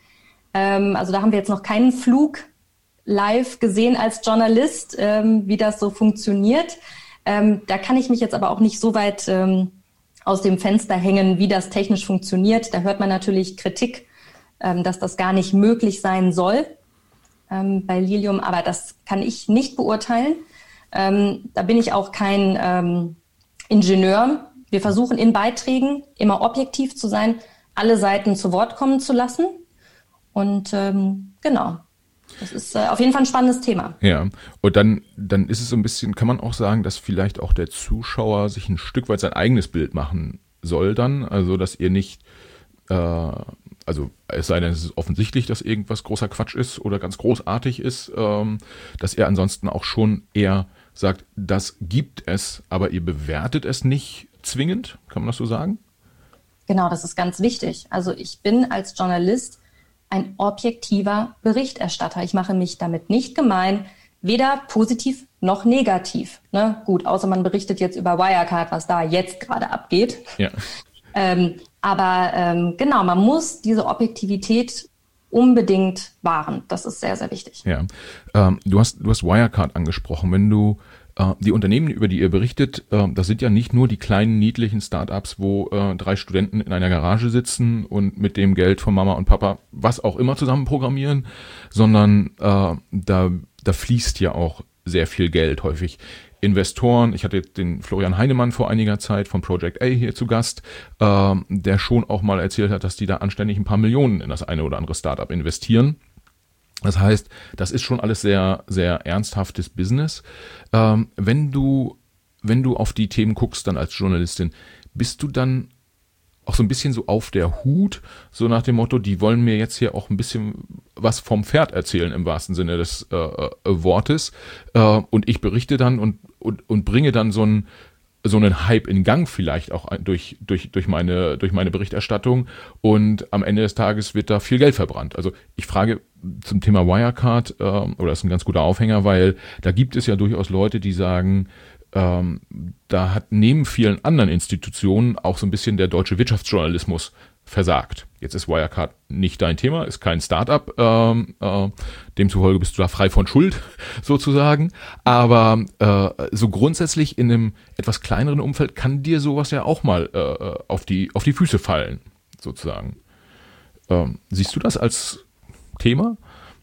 A: Ähm, also da haben wir jetzt noch keinen Flug live gesehen als Journalist, ähm, wie das so funktioniert. Ähm, da kann ich mich jetzt aber auch nicht so weit ähm, aus dem Fenster hängen, wie das technisch funktioniert. Da hört man natürlich Kritik, ähm, dass das gar nicht möglich sein soll ähm, bei Lilium, aber das kann ich nicht beurteilen. Ähm, da bin ich auch kein ähm, Ingenieur. Wir versuchen in Beiträgen immer objektiv zu sein, alle Seiten zu Wort kommen zu lassen. Und ähm, genau, das ist äh, auf jeden Fall ein spannendes Thema.
B: Ja, und dann, dann ist es so ein bisschen, kann man auch sagen, dass vielleicht auch der Zuschauer sich ein Stück weit sein eigenes Bild machen soll dann. Also, dass ihr nicht, äh, also es sei denn, es ist offensichtlich, dass irgendwas großer Quatsch ist oder ganz großartig ist, ähm, dass ihr ansonsten auch schon eher sagt, das gibt es, aber ihr bewertet es nicht zwingend, kann man das so sagen?
A: Genau, das ist ganz wichtig. Also ich bin als Journalist ein objektiver Berichterstatter. Ich mache mich damit nicht gemein, weder positiv noch negativ. Ne? Gut, außer man berichtet jetzt über Wirecard, was da jetzt gerade abgeht.
B: Ja.
A: ähm, aber ähm, genau, man muss diese Objektivität unbedingt wahren. Das ist sehr, sehr wichtig.
B: Ja, ähm, du hast du hast Wirecard angesprochen. Wenn du äh, die Unternehmen, über die ihr berichtet, äh, das sind ja nicht nur die kleinen niedlichen Startups, wo äh, drei Studenten in einer Garage sitzen und mit dem Geld von Mama und Papa was auch immer zusammen programmieren, sondern äh, da da fließt ja auch sehr viel Geld häufig. Investoren, ich hatte den Florian Heinemann vor einiger Zeit von Project A hier zu Gast, äh, der schon auch mal erzählt hat, dass die da anständig ein paar Millionen in das eine oder andere Startup investieren. Das heißt, das ist schon alles sehr, sehr ernsthaftes Business. Ähm, wenn du, wenn du auf die Themen guckst dann als Journalistin, bist du dann auch so ein bisschen so auf der Hut, so nach dem Motto, die wollen mir jetzt hier auch ein bisschen was vom Pferd erzählen im wahrsten Sinne des äh, äh, Wortes, äh, und ich berichte dann und, und, und bringe dann so einen, so einen Hype in Gang vielleicht auch durch, durch, durch meine, durch meine Berichterstattung und am Ende des Tages wird da viel Geld verbrannt. Also ich frage zum Thema Wirecard, äh, oder das ist ein ganz guter Aufhänger, weil da gibt es ja durchaus Leute, die sagen, Ähm, da hat neben vielen anderen Institutionen auch so ein bisschen der deutsche Wirtschaftsjournalismus versagt. Jetzt ist Wirecard nicht dein Thema, ist kein Startup, ähm, äh, demzufolge bist du da frei von Schuld sozusagen. Aber äh, so grundsätzlich in einem etwas kleineren Umfeld kann dir sowas ja auch mal äh, auf die auf die Füße fallen sozusagen. Ähm, siehst du das als Thema?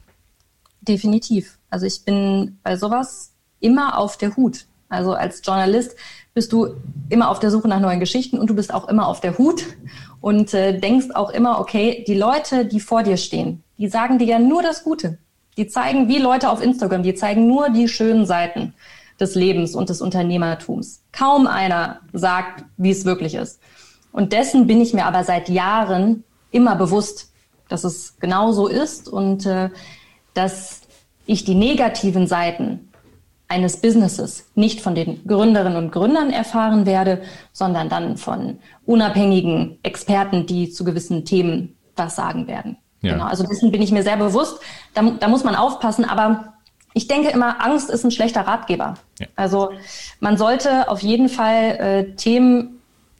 A: Definitiv. Also ich bin bei sowas immer auf der Hut. Also als Journalist bist du immer auf der Suche nach neuen Geschichten und du bist auch immer auf der Hut und äh, denkst auch immer, okay, die Leute, die vor dir stehen, die sagen dir ja nur das Gute. Die zeigen, wie Leute auf Instagram, die zeigen nur die schönen Seiten des Lebens und des Unternehmertums. Kaum einer sagt, wie es wirklich ist. Und dessen bin ich mir aber seit Jahren immer bewusst, dass es genau so ist und äh, dass ich die negativen Seiten eines Businesses nicht von den Gründerinnen und Gründern erfahren werde, sondern dann von unabhängigen Experten, die zu gewissen Themen was sagen werden. Ja. Genau, also dessen bin ich mir sehr bewusst. Da, da muss man aufpassen, aber ich denke immer, Angst ist ein schlechter Ratgeber. Ja. Also man sollte auf jeden Fall äh, Themen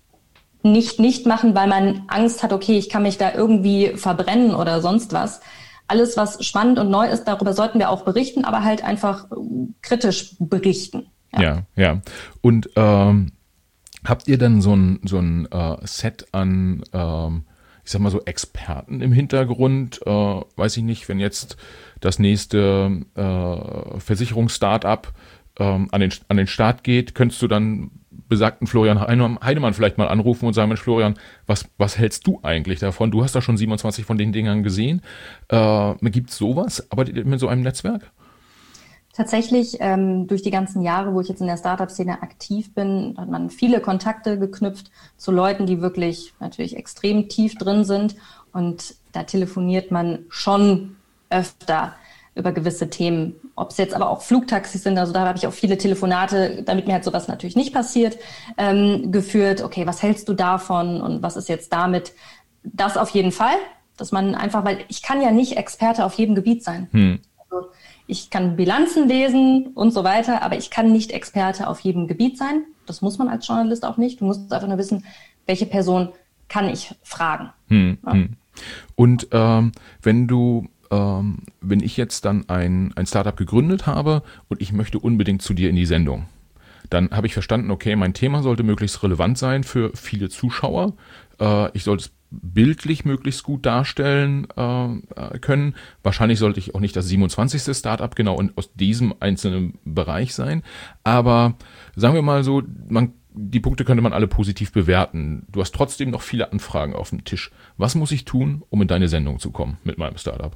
A: nicht nicht machen, weil man Angst hat, okay, ich kann mich da irgendwie verbrennen oder sonst was. Alles, was spannend und neu ist, darüber sollten wir auch berichten, aber halt einfach kritisch berichten.
B: Ja, ja. ja. Und ähm, habt ihr dann so ein, so ein äh, Set an, ähm, ich sag mal so Experten im Hintergrund? Äh, weiß ich nicht, wenn jetzt das nächste äh, Versicherungs-Startup ähm, an den, an den Start geht, könntest du dann besagten Florian Heinemann vielleicht mal anrufen und sagen, Mensch Florian, was, was hältst du eigentlich davon? Du hast da schon siebenundzwanzig von den Dingern gesehen. Äh, gibt es sowas? Arbeitet ihr mit so einem Netzwerk?
A: Tatsächlich, ähm, durch die ganzen Jahre, wo ich jetzt in der Startup-Szene aktiv bin, hat man viele Kontakte geknüpft zu Leuten, die wirklich natürlich extrem tief drin sind. Und da telefoniert man schon öfter über gewisse Themen. Ob es jetzt aber auch Flugtaxis sind, also da habe ich auch viele Telefonate, damit mir halt sowas natürlich nicht passiert, ähm, geführt. Okay, was hältst du davon und was ist jetzt damit? Das auf jeden Fall, dass man einfach, weil ich kann ja nicht Experte auf jedem Gebiet sein. Hm. Also ich kann Bilanzen lesen und so weiter, aber ich kann nicht Experte auf jedem Gebiet sein. Das muss man als Journalist auch nicht. Du musst einfach nur wissen, welche Person kann ich fragen.
B: Hm. Ja. Hm. Und ähm, wenn du wenn ich jetzt dann ein, ein Startup gegründet habe und ich möchte unbedingt zu dir in die Sendung, dann habe ich verstanden, okay, mein Thema sollte möglichst relevant sein für viele Zuschauer. Äh, ich sollte es bildlich möglichst gut darstellen äh, können. Wahrscheinlich sollte ich auch nicht das siebenundzwanzigste Startup genau in, aus diesem einzelnen Bereich sein. Aber sagen wir mal so, man die Punkte könnte man alle positiv bewerten. Du hast trotzdem noch viele Anfragen auf dem Tisch. Was muss ich tun, um in deine Sendung zu kommen mit meinem Startup?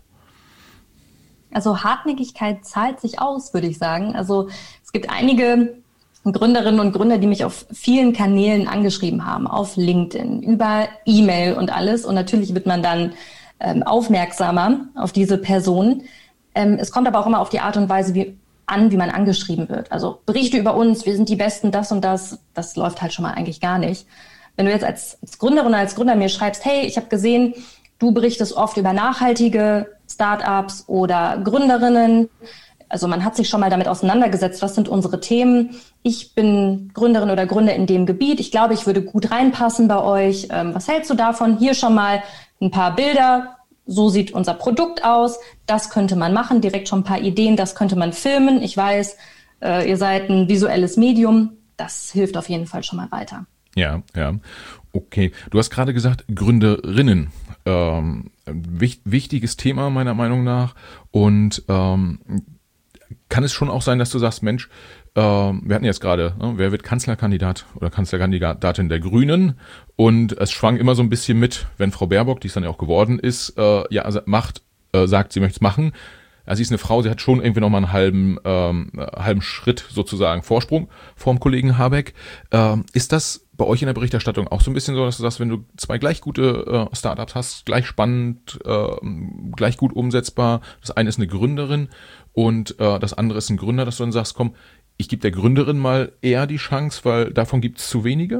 A: Also Hartnäckigkeit zahlt sich aus, würde ich sagen. Also es gibt einige Gründerinnen und Gründer, die mich auf vielen Kanälen angeschrieben haben, auf LinkedIn, über E-Mail und alles. Und natürlich wird man dann ähm, aufmerksamer auf diese Person. Ähm, es kommt aber auch immer auf die Art und Weise wie, an, wie man angeschrieben wird. Also Berichte über uns, wir sind die Besten, das und das, das läuft halt schon mal eigentlich gar nicht. Wenn du jetzt als, als Gründerin oder als Gründer mir schreibst, hey, ich habe gesehen, du berichtest oft über nachhaltige Startups oder Gründerinnen. Also man hat sich schon mal damit auseinandergesetzt, was sind unsere Themen. Ich bin Gründerin oder Gründer in dem Gebiet. Ich glaube, ich würde gut reinpassen bei euch. Ähm, was hältst du davon? Hier schon mal ein paar Bilder. So sieht unser Produkt aus. Das könnte man machen. Direkt schon ein paar Ideen. Das könnte man filmen. Ich weiß, äh, ihr seid ein visuelles Medium. Das hilft auf jeden Fall schon mal weiter.
B: Ja, ja. Okay. Du hast gerade gesagt, Gründerinnen. Ähm, wich- wichtiges Thema meiner Meinung nach. Und ähm, kann es schon auch sein, dass du sagst, Mensch, äh, wir hatten jetzt gerade, ne, wer wird Kanzlerkandidat oder Kanzlerkandidatin der Grünen? Und es schwang immer so ein bisschen mit, wenn Frau Baerbock, die es dann ja auch geworden ist, äh, ja, also macht, äh, sagt, sie möchte es machen. Ja, sie ist eine Frau, sie hat schon irgendwie nochmal einen halben, ähm, halben Schritt sozusagen Vorsprung vorm Kollegen Habeck. Ähm, ist das bei euch in der Berichterstattung auch so ein bisschen so, dass du sagst, wenn du zwei gleich gute äh, Startups hast, gleich spannend, äh, gleich gut umsetzbar, das eine ist eine Gründerin und äh, das andere ist ein Gründer, dass du dann sagst, komm, ich gebe der Gründerin mal eher die Chance, weil davon gibt es zu wenige?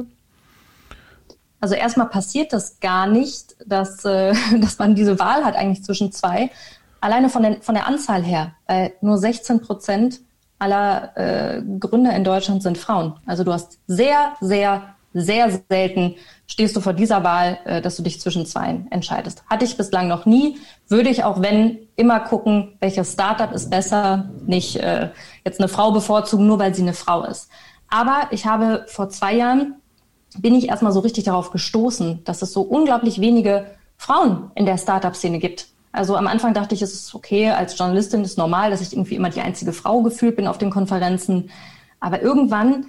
A: Also erstmal passiert das gar nicht, dass, äh, dass man diese Wahl hat eigentlich zwischen zwei. Alleine von, den, von der Anzahl her, weil nur sechzehn Prozent aller äh, Gründer in Deutschland sind Frauen. Also du hast sehr, sehr sehr selten stehst du vor dieser Wahl, äh, dass du dich zwischen zwei entscheidest. Hatte ich bislang noch nie. Würde ich auch, wenn, immer gucken, welches Startup ist besser, nicht äh, jetzt eine Frau bevorzugen, nur weil sie eine Frau ist. Aber ich habe vor zwei Jahren, bin ich erstmal so richtig darauf gestoßen, dass es so unglaublich wenige Frauen in der Startup-Szene gibt. Also am Anfang dachte ich, es ist okay, als Journalistin ist normal, dass ich irgendwie immer die einzige Frau gefühlt bin auf den Konferenzen. Aber irgendwann,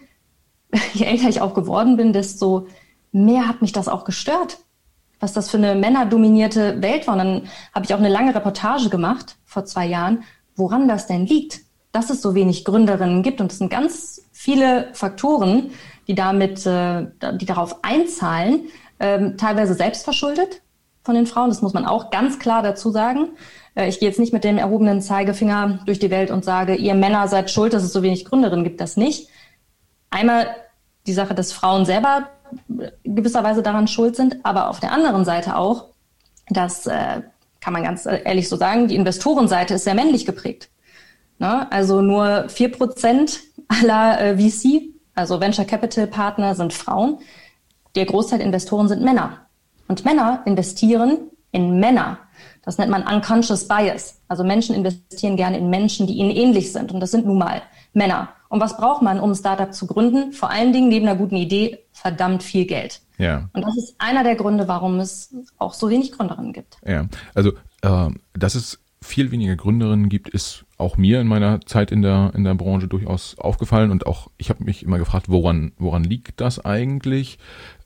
A: je älter ich auch geworden bin, desto mehr hat mich das auch gestört, was das für eine männerdominierte Welt war. Und dann habe ich auch eine lange Reportage gemacht vor zwei Jahren, woran das denn liegt, dass es so wenig Gründerinnen gibt. Und es sind ganz viele Faktoren, die damit, äh, die darauf einzahlen, äh, teilweise selbstverschuldet von den Frauen. Das muss man auch ganz klar dazu sagen. Äh, ich gehe jetzt nicht mit dem erhobenen Zeigefinger durch die Welt und sage, ihr Männer seid schuld, dass es so wenig Gründerinnen gibt. Das nicht. Einmal die Sache, dass Frauen selber gewisserweise daran schuld sind, aber auf der anderen Seite auch, das äh, kann man ganz ehrlich so sagen, die Investorenseite ist sehr männlich geprägt. Ne? Also nur vier Prozent aller äh, V C, also Venture Capital Partner, sind Frauen. Der Großteil der Investoren sind Männer. Und Männer investieren in Männer. Das nennt man Unconscious Bias. Also Menschen investieren gerne in Menschen, die ihnen ähnlich sind. Und das sind nun mal Männer. Und was braucht man, um ein Startup zu gründen? Vor allen Dingen neben einer guten Idee verdammt viel Geld.
B: Ja.
A: Und das ist einer der Gründe, warum es auch so wenig Gründerinnen gibt.
B: Ja, also äh, dass es viel weniger Gründerinnen gibt, ist auch mir in meiner Zeit in der in der Branche durchaus aufgefallen. Und auch ich habe mich immer gefragt, woran woran liegt das eigentlich?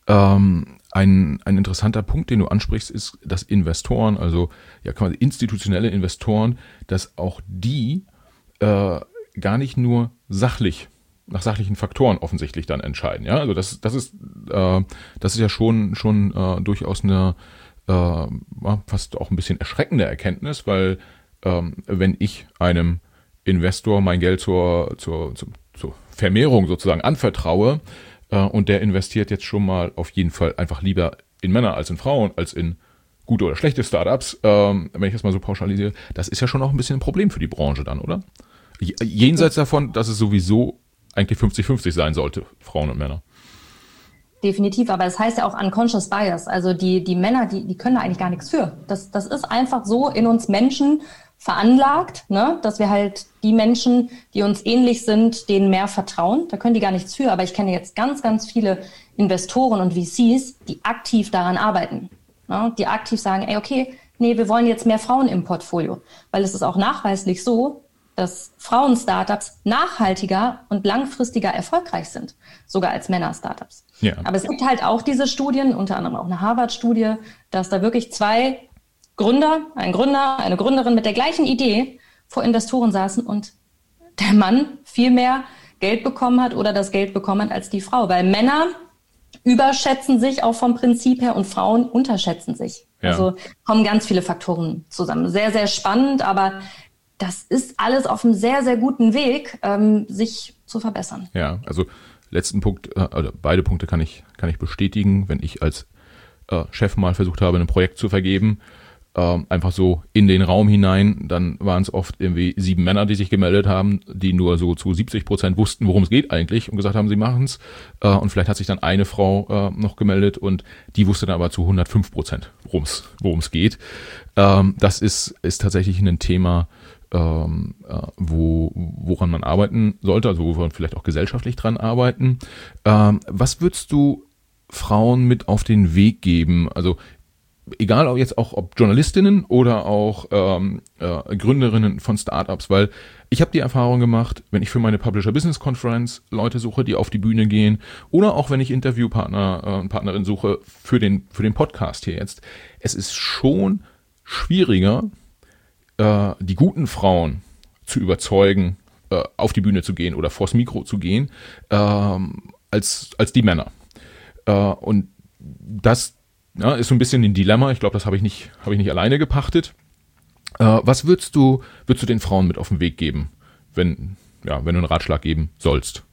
B: Ähm, ein ein interessanter Punkt, den du ansprichst, ist, dass Investoren, also ja quasi institutionelle Investoren, dass auch die äh, gar nicht nur sachlich nach sachlichen Faktoren offensichtlich dann entscheiden. Ja, also das das ist äh, das ist ja schon schon äh, durchaus eine äh, fast auch ein bisschen erschreckende Erkenntnis, weil ähm, wenn ich einem Investor mein Geld zur zur zur, zur Vermehrung sozusagen anvertraue äh, und der investiert jetzt schon mal auf jeden Fall einfach lieber in Männer als in Frauen als in gute oder schlechte Startups, ähm, wenn ich das mal so pauschalisiere, das ist ja schon auch ein bisschen ein Problem für die Branche dann, oder? Jenseits davon, dass es sowieso eigentlich fünfzig fünfzig sein sollte, Frauen und Männer.
A: Definitiv, aber es heißt ja auch Unconscious Bias. Also die, die Männer, die, die können da eigentlich gar nichts für. Das, das ist einfach so in uns Menschen veranlagt, ne? Dass wir halt die Menschen, die uns ähnlich sind, denen mehr vertrauen. Da können die gar nichts für. Aber ich kenne jetzt ganz, ganz viele Investoren und V Cs, die aktiv daran arbeiten. Ne? Die aktiv sagen, ey, okay, nee, wir wollen jetzt mehr Frauen im Portfolio. Weil es ist auch nachweislich so, dass Frauen-Startups nachhaltiger und langfristiger erfolgreich sind, sogar als Männer-Startups. Ja. Aber es gibt halt auch diese Studien, unter anderem auch eine Harvard-Studie, dass da wirklich zwei Gründer, ein Gründer, eine Gründerin mit der gleichen Idee vor Investoren saßen und der Mann viel mehr Geld bekommen hat oder das Geld bekommen hat als die Frau. Weil Männer überschätzen sich auch vom Prinzip her und Frauen unterschätzen sich. Ja. Also kommen ganz viele Faktoren zusammen. Sehr, sehr spannend, aber das ist alles auf einem sehr, sehr guten Weg, ähm, sich zu verbessern.
B: Ja, also letzten Punkt, äh, also beide Punkte kann ich kann ich bestätigen, wenn ich als äh, Chef mal versucht habe, ein Projekt zu vergeben, äh, einfach so in den Raum hinein, dann waren es oft irgendwie sieben Männer, die sich gemeldet haben, die nur so zu siebzig Prozent wussten, worum es geht eigentlich und gesagt haben, sie machen es. Äh, und vielleicht hat sich dann eine Frau äh, noch gemeldet und die wusste dann aber zu hundertfünf Prozent, worum es worum es geht. Ähm, das ist ist tatsächlich ein Thema, Ähm, äh, wo, woran man arbeiten sollte, also wo wir vielleicht auch gesellschaftlich dran arbeiten. Ähm, was würdest du Frauen mit auf den Weg geben? Also egal auch jetzt auch ob Journalistinnen oder auch ähm, äh, Gründerinnen von Startups, weil ich habe die Erfahrung gemacht, wenn ich für meine Publisher Business Conference Leute suche, die auf die Bühne gehen, oder auch wenn ich Interviewpartner äh, Partnerin suche für den für den Podcast hier jetzt, es ist schon schwieriger, die guten Frauen zu überzeugen, äh, auf die Bühne zu gehen oder vors Mikro zu gehen, ähm, als als die Männer. Äh, und das ja, ist so ein bisschen ein Dilemma. Ich glaube, das habe ich nicht habe ich nicht alleine gepachtet. Äh, was würdest du würdest du den Frauen mit auf den Weg geben, wenn ja wenn du einen Ratschlag geben sollst?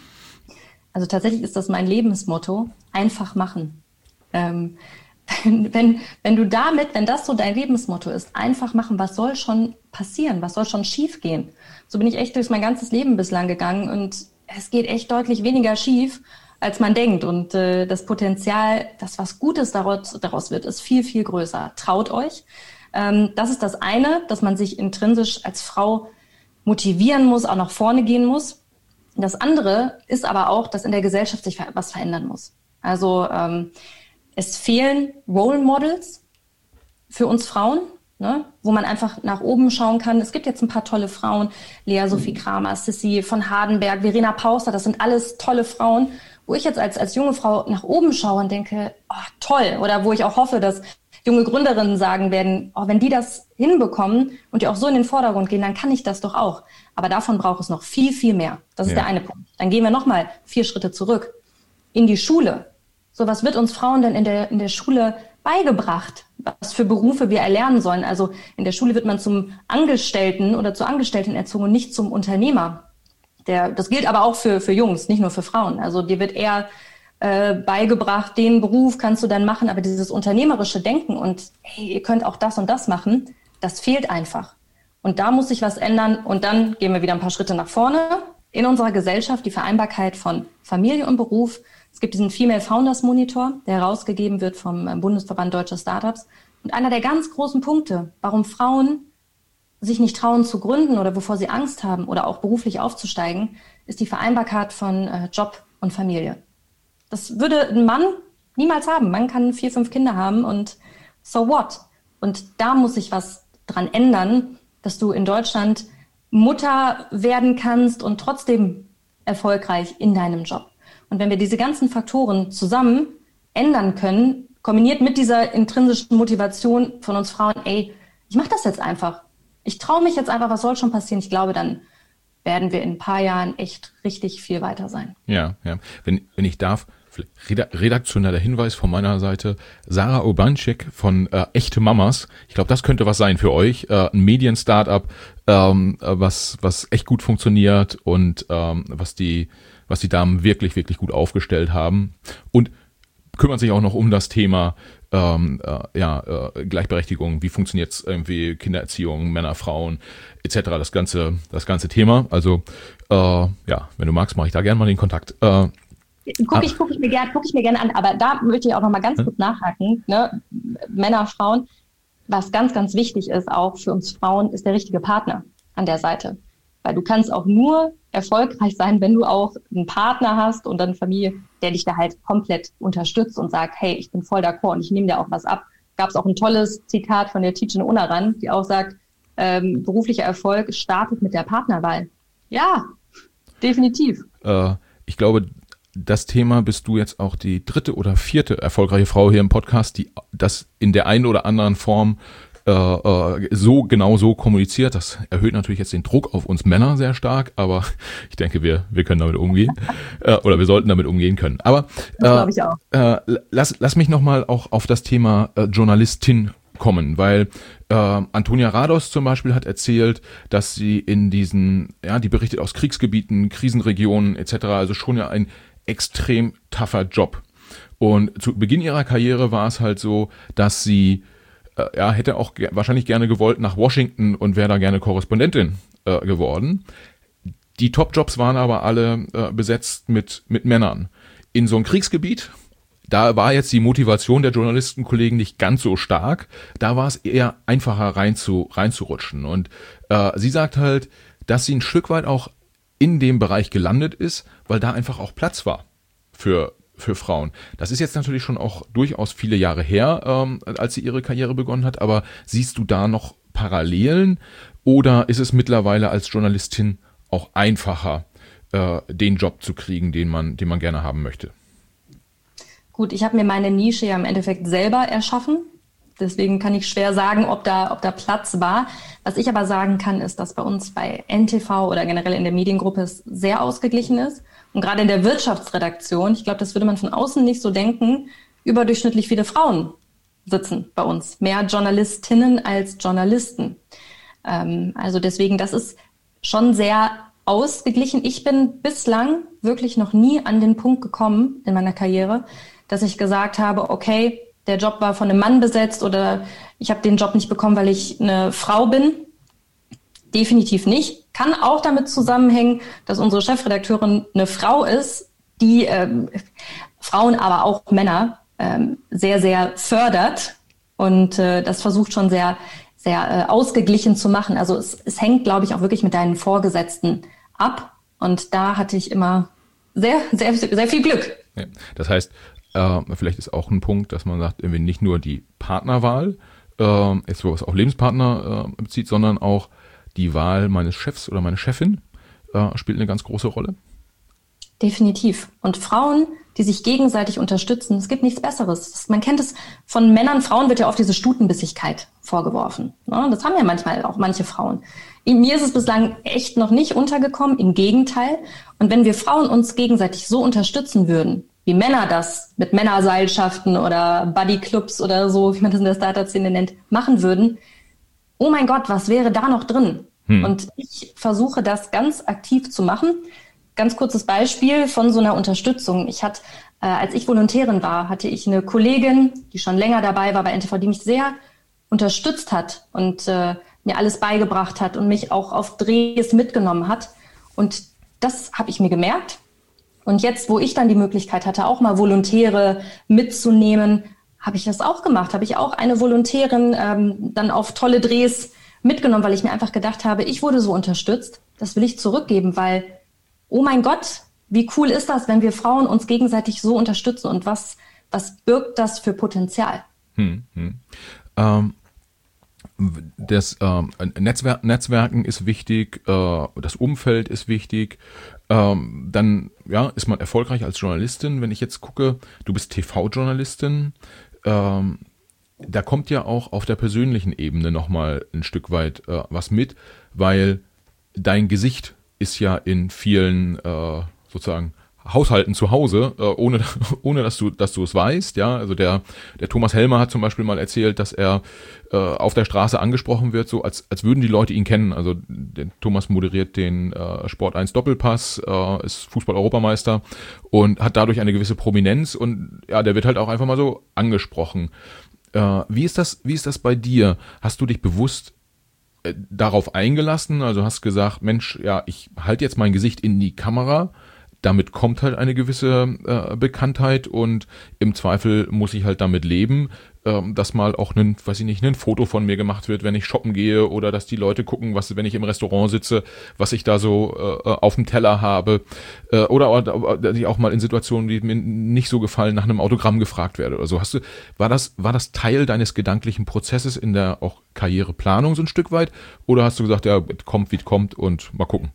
A: Also tatsächlich ist das mein Lebensmotto: einfach machen. Ähm, Wenn, wenn du damit, wenn das so dein Lebensmotto ist, einfach machen, was soll schon passieren, was soll schon schief gehen? So bin ich echt durch mein ganzes Leben bislang gegangen und es geht echt deutlich weniger schief, als man denkt. Und äh, das Potenzial, dass was Gutes daraus, daraus wird, ist viel, viel größer. Traut euch. Ähm, das ist das eine, dass man sich intrinsisch als Frau motivieren muss, auch nach vorne gehen muss. Das andere ist aber auch, dass in der Gesellschaft sich was verändern muss. Also ähm, es fehlen Role Models für uns Frauen, ne, wo man einfach nach oben schauen kann. Es gibt jetzt ein paar tolle Frauen, Lea Sophie Kramer, Sissi von Hardenberg, Verena Pauster, das sind alles tolle Frauen, wo ich jetzt als, als junge Frau nach oben schaue und denke, oh, toll. Oder wo ich auch hoffe, dass junge Gründerinnen sagen werden, oh, wenn die das hinbekommen und die auch so in den Vordergrund gehen, dann kann ich das doch auch. Aber davon braucht es noch viel, viel mehr. Das ist ja der eine Punkt. Dann gehen wir nochmal vier Schritte zurück. In die Schule. So, was wird uns Frauen denn in der, in der Schule beigebracht? Was für Berufe wir erlernen sollen? Also in der Schule wird man zum Angestellten oder zur Angestellten erzogen und nicht zum Unternehmer. Der, das gilt aber auch für, für Jungs, nicht nur für Frauen. Also dir wird eher äh, beigebracht, den Beruf kannst du dann machen, aber dieses unternehmerische Denken und hey, ihr könnt auch das und das machen, das fehlt einfach. Und da muss sich was ändern und dann gehen wir wieder ein paar Schritte nach vorne. In unserer Gesellschaft die Vereinbarkeit von Familie und Beruf. Es gibt diesen Female Founders Monitor, der herausgegeben wird vom Bundesverband Deutscher Startups. Und einer der ganz großen Punkte, warum Frauen sich nicht trauen zu gründen oder wovor sie Angst haben oder auch beruflich aufzusteigen, ist die Vereinbarkeit von äh, Job und Familie. Das würde ein Mann niemals haben. Man kann vier, fünf Kinder haben und so what? Und da muss sich was dran ändern, dass du in Deutschland Mutter werden kannst und trotzdem erfolgreich in deinem Job. Und wenn wir diese ganzen Faktoren zusammen ändern können, kombiniert mit dieser intrinsischen Motivation von uns Frauen, ey, ich mache das jetzt einfach. Ich traue mich jetzt einfach, was soll schon passieren? Ich glaube, dann werden wir in ein paar Jahren echt richtig viel weiter sein.
B: Ja, ja. Wenn, wenn ich darf, redaktioneller Hinweis von meiner Seite, Sarah Urbanczyk von äh, Echte Mamas. Ich glaube, das könnte was sein für euch. Äh, ein Medien-Startup, ähm, was, was echt gut funktioniert und ähm, was die was die Damen wirklich, wirklich gut aufgestellt haben und kümmert sich auch noch um das Thema ähm, äh, ja, äh, Gleichberechtigung, wie funktioniert es irgendwie, Kindererziehung, Männer, Frauen et cetera. Das ganze, das ganze Thema. Also äh, ja, wenn du magst, mache ich da gerne mal den Kontakt. Äh,
A: Gucke ich, guck ich, mir gern, guck ich mir gerne an, aber da möchte ich auch noch mal ganz hm? kurz nachhaken. Ne? Männer, Frauen, was ganz, ganz wichtig ist auch für uns Frauen, ist der richtige Partner an der Seite. Weil du kannst auch nur erfolgreich sein, wenn du auch einen Partner hast und eine Familie, der dich da halt komplett unterstützt und sagt, hey, ich bin voll d'accord und ich nehme dir auch was ab. Gab es auch ein tolles Zitat von der Tijen Onaran, die auch sagt, ähm, beruflicher Erfolg startet mit der Partnerwahl. Ja, definitiv.
B: Äh, ich glaube, das Thema bist du jetzt auch die dritte oder vierte erfolgreiche Frau hier im Podcast, die das in der einen oder anderen Form äh, äh, so genau so kommuniziert. Das erhöht natürlich jetzt den Druck auf uns Männer sehr stark, aber ich denke, wir wir können damit umgehen äh, oder wir sollten damit umgehen können. Aber äh, ich auch. Äh, lass lass mich noch mal auch auf das Thema äh, Journalistin kommen, weil äh, Antonia Rados zum Beispiel hat erzählt, dass sie in diesen, ja, die berichtet aus Kriegsgebieten, Krisenregionen et cetera, also schon ja ein extrem tougher Job. Und zu Beginn ihrer Karriere war es halt so, dass sie äh, ja hätte auch ge- wahrscheinlich gerne gewollt nach Washington und wäre da gerne Korrespondentin äh, geworden. Die Top-Jobs waren aber alle äh, besetzt mit mit Männern. In so einem Kriegsgebiet, da war jetzt die Motivation der Journalistenkollegen nicht ganz so stark. Da war es eher einfacher rein zu, reinzurutschen. Und äh, sie sagt halt, dass sie ein Stück weit auch in dem Bereich gelandet ist, weil da einfach auch Platz war für für Frauen. Das ist jetzt natürlich schon auch durchaus viele Jahre her, ähm, als sie ihre Karriere begonnen hat, aber siehst du da noch Parallelen oder ist es mittlerweile als Journalistin auch einfacher, äh, den Job zu kriegen, den man, den man gerne haben möchte?
A: Gut, ich habe mir meine Nische ja im Endeffekt selber erschaffen. Deswegen kann ich schwer sagen, ob da, ob da Platz war. Was ich aber sagen kann, ist, dass bei uns bei N T V oder generell in der Mediengruppe es sehr ausgeglichen ist. Und gerade in der Wirtschaftsredaktion, ich glaube, das würde man von außen nicht so denken, überdurchschnittlich viele Frauen sitzen bei uns. Mehr Journalistinnen als Journalisten. Ähm, also deswegen, das ist schon sehr ausgeglichen. Ich bin bislang wirklich noch nie an den Punkt gekommen in meiner Karriere, dass ich gesagt habe, okay, der Job war von einem Mann besetzt oder ich habe den Job nicht bekommen, weil ich eine Frau bin. Definitiv nicht. Kann auch damit zusammenhängen, dass unsere Chefredakteurin eine Frau ist, die, ähm, Frauen, aber auch Männer ähm, sehr, sehr fördert und äh, das versucht schon sehr, sehr äh, ausgeglichen zu machen. Also es, es hängt, glaube ich, auch wirklich mit deinen Vorgesetzten ab und da hatte ich immer sehr, sehr, sehr viel Glück.
B: Ja, das heißt, äh, vielleicht ist auch ein Punkt, dass man sagt, irgendwie nicht nur die Partnerwahl, äh, jetzt wo es auf Lebenspartner äh, bezieht, sondern auch die Wahl meines Chefs oder meine Chefin äh, spielt eine ganz große Rolle.
A: Definitiv. Und Frauen, die sich gegenseitig unterstützen, es gibt nichts Besseres. Man kennt es von Männern, Frauen wird ja oft diese Stutenbissigkeit vorgeworfen. Das haben ja manchmal auch manche Frauen. Mir ist es bislang echt noch nicht untergekommen, im Gegenteil. Und wenn wir Frauen uns gegenseitig so unterstützen würden, wie Männer das mit Männerseilschaften oder Buddyclubs oder so, wie man das in der Startup-Szene nennt, machen würden, oh mein Gott, was wäre da noch drin? Hm. Und ich versuche das ganz aktiv zu machen. Ganz kurzes Beispiel von so einer Unterstützung. Ich hatte, äh, als ich Volontärin war, hatte ich eine Kollegin, die schon länger dabei war bei N T V, die mich sehr unterstützt hat und äh, mir alles beigebracht hat und mich auch auf Drehs mitgenommen hat. Und das habe ich mir gemerkt. Und jetzt, wo ich dann die Möglichkeit hatte, auch mal Volontäre mitzunehmen, habe ich das auch gemacht. Habe ich auch eine Volontärin ähm, dann auf tolle Drehs mitgenommen, weil ich mir einfach gedacht habe, ich wurde so unterstützt. Das will ich zurückgeben, weil oh mein Gott, wie cool ist das, wenn wir Frauen uns gegenseitig so unterstützen und was, was birgt das für Potenzial?
B: Hm, hm. Ähm, das ähm, Netzwer- Netzwerken ist wichtig, äh, das Umfeld ist wichtig. Ähm, dann ja, ist man erfolgreich als Journalistin. Wenn ich jetzt gucke, du bist T V-Journalistin, ähm, da kommt ja auch auf der persönlichen Ebene nochmal ein Stück weit äh, was mit, weil dein Gesicht ist ja in vielen äh, sozusagen Haushalten zu Hause, äh, ohne ohne dass du dass du es weißt, ja. Also der der Thomas Helmer hat zum Beispiel mal erzählt, dass er äh, auf der Straße angesprochen wird, so als als würden die Leute ihn kennen. Also der Thomas moderiert den äh, Sport eins Doppelpass, äh, ist Fußball-Europameister und hat dadurch eine gewisse Prominenz und ja, der wird halt auch einfach mal so angesprochen. Äh, wie ist das wie ist das bei dir? Hast du dich bewusst darauf eingelassen, also hast gesagt, Mensch, ja, ich halte jetzt mein Gesicht in die Kamera, damit kommt halt eine gewisse äh, Bekanntheit und im Zweifel muss ich halt damit leben, äh, dass mal auch ein, weiß ich nicht, ein Foto von mir gemacht wird, wenn ich shoppen gehe oder dass die Leute gucken, was, wenn ich im Restaurant sitze, was ich da so äh, auf dem Teller habe äh, oder dass ich auch mal in Situationen, die mir nicht so gefallen, nach einem Autogramm gefragt werde oder so. Hast du, war das, war das Teil deines gedanklichen Prozesses in der auch Karriereplanung so ein Stück weit oder hast du gesagt, ja, kommt wie es kommt und mal gucken?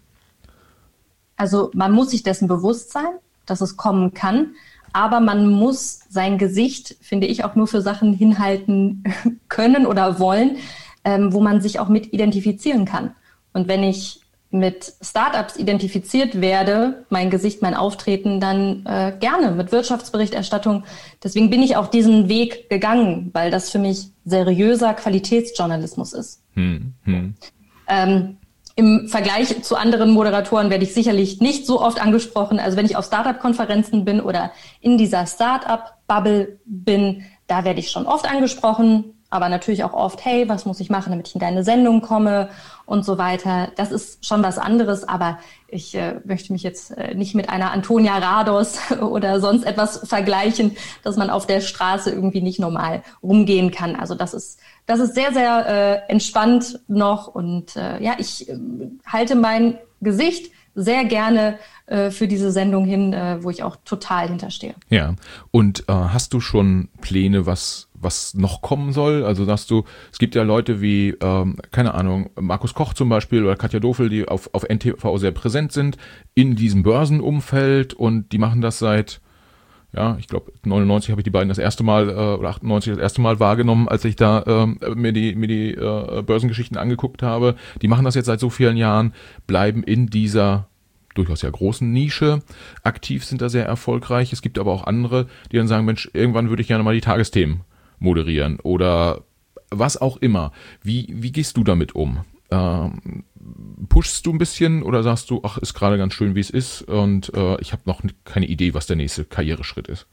A: Also man muss sich dessen bewusst sein, dass es kommen kann, aber man muss sein Gesicht, finde ich, auch nur für Sachen hinhalten können oder wollen, ähm, wo man sich auch mit identifizieren kann. Und wenn ich mit Startups identifiziert werde, mein Gesicht, mein Auftreten, dann äh, gerne mit Wirtschaftsberichterstattung. Deswegen bin ich auch diesen Weg gegangen, weil das für mich seriöser Qualitätsjournalismus ist. Hm, hm. Ähm, Im Vergleich zu anderen Moderatoren werde ich sicherlich nicht so oft angesprochen. Also wenn ich auf Startup-Konferenzen bin oder in dieser Startup-Bubble bin, da werde ich schon oft angesprochen, aber natürlich auch oft, hey, was muss ich machen, damit ich in deine Sendung komme und so weiter. Das ist schon was anderes, aber ich äh, möchte mich jetzt äh, nicht mit einer Antonia Rados oder sonst etwas vergleichen, dass man auf der Straße irgendwie nicht normal rumgehen kann. Also das ist das ist sehr, sehr äh, entspannt noch und äh, ja, ich äh, halte mein Gesicht sehr gerne äh, für diese Sendung hin, äh, wo ich auch total hinterstehe.
B: Ja, und äh, hast du schon Pläne, was was noch kommen soll? Also sagst du, es gibt ja Leute wie, ähm, keine Ahnung, Markus Koch zum Beispiel oder Katja Dofel, die auf, auf N T V sehr präsent sind in diesem Börsenumfeld und die machen das seit, ja, ich glaube neunundneunzig habe ich die beiden das erste Mal äh, oder achtundneunzig das erste Mal wahrgenommen, als ich da ähm, mir die mir die äh, Börsengeschichten angeguckt habe. Die machen das jetzt seit so vielen Jahren, bleiben in dieser durchaus ja großen Nische aktiv, sind da sehr erfolgreich. Es gibt aber auch andere, die dann sagen, Mensch, irgendwann würde ich gerne mal die Tagesthemen moderieren oder was auch immer. Wie wie gehst du damit um? Ähm, pushst du ein bisschen oder sagst du, ach, ist gerade ganz schön, wie es ist und äh, ich habe noch keine Idee, was der nächste Karriereschritt ist?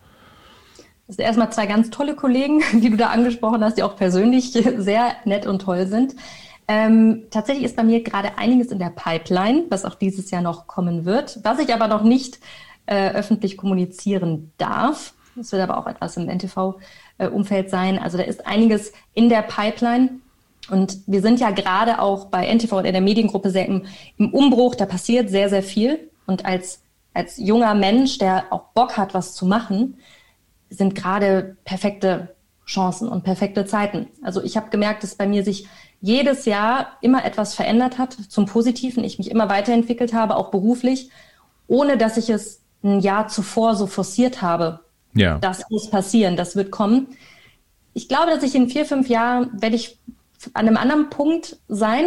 A: Das sind erstmal zwei ganz tolle Kollegen, die du da angesprochen hast, die auch persönlich sehr nett und toll sind. Ähm, tatsächlich ist bei mir gerade einiges in der Pipeline, was auch dieses Jahr noch kommen wird, was ich aber noch nicht äh, öffentlich kommunizieren darf. Das wird aber auch etwas im N T V-Umfeld sein. Also da ist einiges in der Pipeline. Und wir sind ja gerade auch bei N T V und in der Mediengruppe sehr im, im Umbruch. Da passiert sehr, sehr viel. Und als, als junger Mensch, der auch Bock hat, was zu machen, sind gerade perfekte Chancen und perfekte Zeiten. Also ich habe gemerkt, dass bei mir sich jedes Jahr immer etwas verändert hat zum Positiven. Ich mich immer weiterentwickelt habe, auch beruflich, ohne dass ich es ein Jahr zuvor so forciert habe.
B: Ja.
A: Das muss passieren, das wird kommen. Ich glaube, dass ich in vier, fünf Jahren werde ich an einem anderen Punkt sein.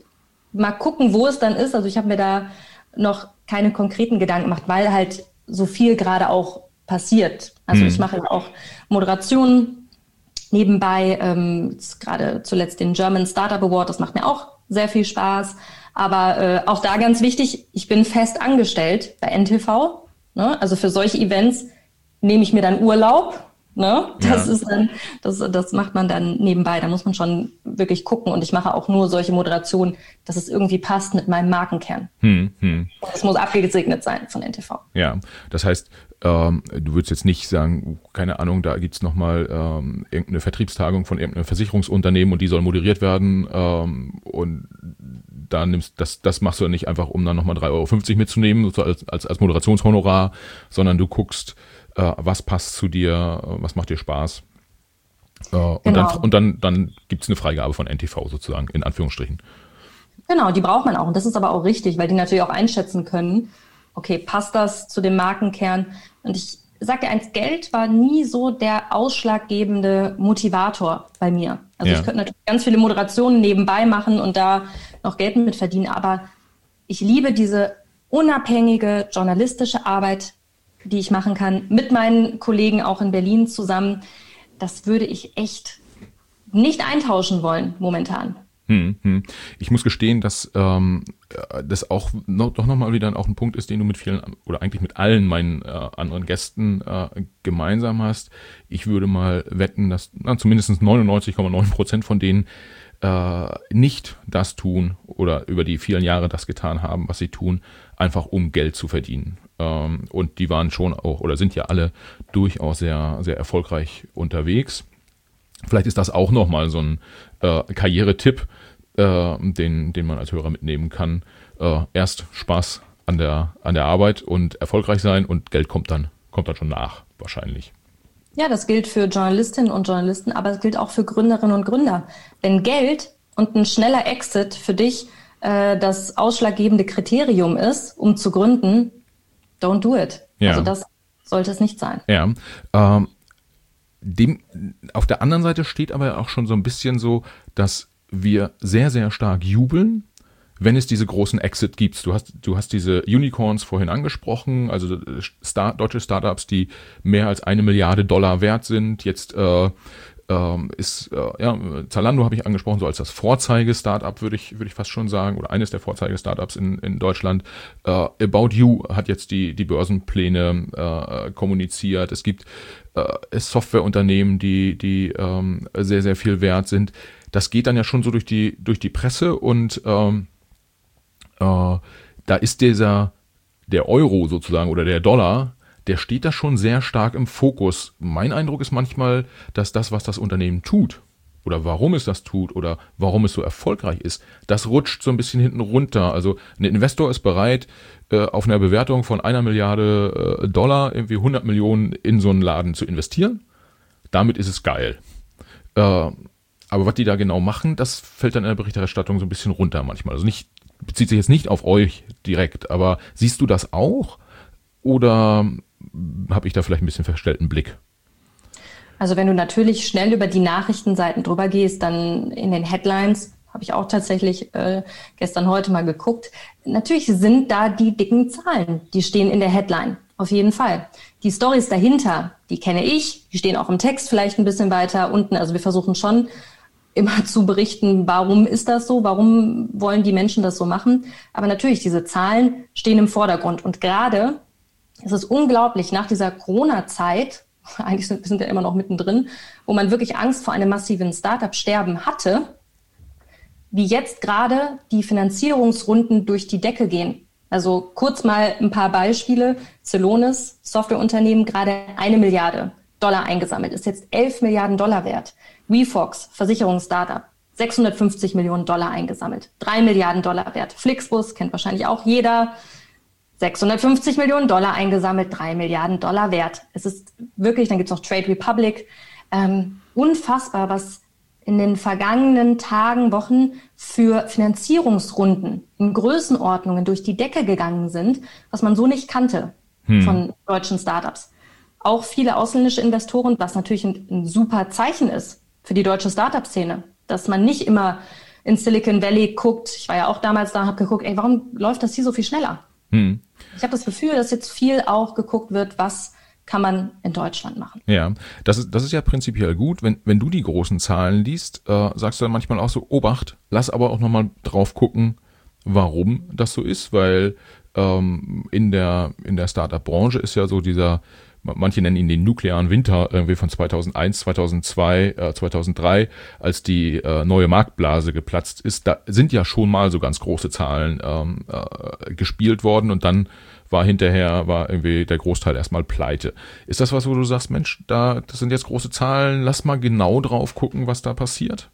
A: Mal gucken, wo es dann ist. Also ich habe mir da noch keine konkreten Gedanken gemacht, weil halt so viel gerade auch passiert. Also hm. ich mache auch Moderationen nebenbei, ähm, gerade zuletzt den German Startup Award, das macht mir auch sehr viel Spaß. Aber äh, auch da ganz wichtig, ich bin fest angestellt bei N T V. Ne? Also für solche Events nehme ich mir dann Urlaub. Ne? Das ja. ist dann, das, das macht man dann nebenbei. Da muss man schon wirklich gucken. Und ich mache auch nur solche Moderationen, dass es irgendwie passt mit meinem Markenkern. Hm, hm. Und es muss abgesegnet sein von N T V.
B: Ja, das heißt, ähm, du würdest jetzt nicht sagen, keine Ahnung, da gibt's nochmal ähm, irgendeine Vertriebstagung von irgendeinem Versicherungsunternehmen und die soll moderiert werden ähm, und da nimmst das, das machst du nicht einfach, um dann nochmal drei Euro fünfzig mitzunehmen, so als, als, als Moderationshonorar, sondern du guckst, äh, was passt zu dir, was macht dir Spaß. Äh, und
A: genau.
B: dann, und dann, dann gibt's eine Freigabe von N T V sozusagen, in Anführungsstrichen.
A: Genau, die braucht man auch. Und das ist aber auch richtig, weil die natürlich auch einschätzen können, okay, passt das zu dem Markenkern? Und ich sage dir eins, Geld war nie so der ausschlaggebende Motivator bei mir. Also ja. ich könnte natürlich ganz viele Moderationen nebenbei machen und da noch Geld mit verdienen, aber ich liebe diese unabhängige journalistische Arbeit, die ich machen kann, mit meinen Kollegen auch in Berlin zusammen. Das würde ich echt nicht eintauschen wollen momentan.
B: Hm, hm. Ich muss gestehen, dass ähm, das auch noch, doch nochmal wieder auch ein Punkt ist, den du mit vielen oder eigentlich mit allen meinen äh, anderen Gästen äh, gemeinsam hast. Ich würde mal wetten, dass na, zumindest neunundneunzig Komma neun Prozent von denen äh, nicht das tun oder über die vielen Jahre das getan haben, was sie tun, einfach um Geld zu verdienen. Ähm, und die waren schon auch oder sind ja alle durchaus sehr, sehr erfolgreich unterwegs. Vielleicht ist das auch nochmal so ein äh, Karrieretipp, äh, den, den man als Hörer mitnehmen kann. Äh, erst Spaß an der, an der Arbeit und erfolgreich sein und Geld kommt dann, kommt dann schon nach, wahrscheinlich.
A: Ja, das gilt für Journalistinnen und Journalisten, aber es gilt auch für Gründerinnen und Gründer. Wenn Geld und ein schneller Exit für dich äh, das ausschlaggebende Kriterium ist, um zu gründen, don't do it. Ja. Also das sollte es nicht sein.
B: Ja, ähm, Dem, auf der anderen Seite steht aber auch schon so ein bisschen so, dass wir sehr, sehr stark jubeln, wenn es diese großen Exit gibt. Du hast, du hast diese Unicorns vorhin angesprochen, also Star, deutsche Startups, die mehr als eine Milliarde Dollar wert sind. Jetzt äh, ähm, ist äh, ja, Zalando habe ich angesprochen, so als das Vorzeige-Startup würde ich, würde ich fast schon sagen, oder eines der Vorzeige-Startups in, in Deutschland. Äh, About You hat jetzt die, die Börsenpläne äh, kommuniziert. Es gibt äh, Softwareunternehmen, die, die ähm, sehr, sehr viel wert sind. Das geht dann ja schon so durch die, durch die Presse und ähm, äh, da ist dieser, der Euro sozusagen oder der Dollar, der steht da schon sehr stark im Fokus. Mein Eindruck ist manchmal, dass das, was das Unternehmen tut oder warum es das tut oder warum es so erfolgreich ist, das rutscht so ein bisschen hinten runter. Also ein Investor ist bereit, äh, auf einer Bewertung von einer Milliarde äh, Dollar irgendwie hundert Millionen in so einen Laden zu investieren. Damit ist es geil. Äh, aber was die da genau machen, das fällt dann in der Berichterstattung so ein bisschen runter manchmal. Also nicht, bezieht sich jetzt nicht auf euch direkt, aber siehst du das auch? Oder habe ich da vielleicht ein bisschen verstellten Blick?
A: Also wenn du natürlich schnell über die Nachrichtenseiten drüber gehst, dann in den Headlines, habe ich auch tatsächlich äh, gestern, heute mal geguckt, natürlich sind da die dicken Zahlen, die stehen in der Headline, auf jeden Fall. Die Storys dahinter, die kenne ich, die stehen auch im Text vielleicht ein bisschen weiter unten. Also wir versuchen schon immer zu berichten, warum ist das so, warum wollen die Menschen das so machen. Aber natürlich, diese Zahlen stehen im Vordergrund. Und gerade es ist unglaublich, nach dieser Corona-Zeit, eigentlich sind wir sind ja immer noch mittendrin, wo man wirklich Angst vor einem massiven Startup-Sterben hatte, wie jetzt gerade die Finanzierungsrunden durch die Decke gehen. Also kurz mal ein paar Beispiele. Celonis, Softwareunternehmen, gerade eine Milliarde Dollar eingesammelt, ist jetzt elf Milliarden Dollar wert. WeFox, Versicherungs-Startup, sechshundertfünfzig Millionen Dollar eingesammelt, drei Milliarden Dollar wert. Flixbus, kennt wahrscheinlich auch jeder, sechshundertfünfzig Millionen Dollar eingesammelt, drei Milliarden Dollar wert. Es ist wirklich, dann gibt's noch Trade Republic, ähm, unfassbar, was in den vergangenen Tagen, Wochen für Finanzierungsrunden in Größenordnungen durch die Decke gegangen sind, was man so nicht kannte hm. von deutschen Startups. Auch viele ausländische Investoren, was natürlich ein, ein super Zeichen ist für die deutsche Startup-Szene, dass man nicht immer in Silicon Valley guckt. Ich war ja auch damals da, habe geguckt, ey, warum läuft das hier so viel schneller? Hm. Ich habe das Gefühl, dass jetzt viel auch geguckt wird, was kann man in Deutschland machen.
B: Ja, das ist, das ist ja prinzipiell gut. Wenn, wenn du die großen Zahlen liest, äh, sagst du dann manchmal auch so, Obacht, lass aber auch nochmal drauf gucken, warum das so ist, weil ähm, in der, in der Startup-Branche ist ja so dieser, manche nennen ihn den nuklearen Winter irgendwie von zweitausendeins, zweitausendzwei, äh, zweitausenddrei, als die äh, neue Marktblase geplatzt ist. Da sind ja schon mal so ganz große Zahlen ähm, äh, gespielt worden und dann war hinterher, war irgendwie der Großteil erstmal pleite. Ist das was, wo du sagst, Mensch, da, das sind jetzt große Zahlen, lass mal genau drauf gucken, was da passiert?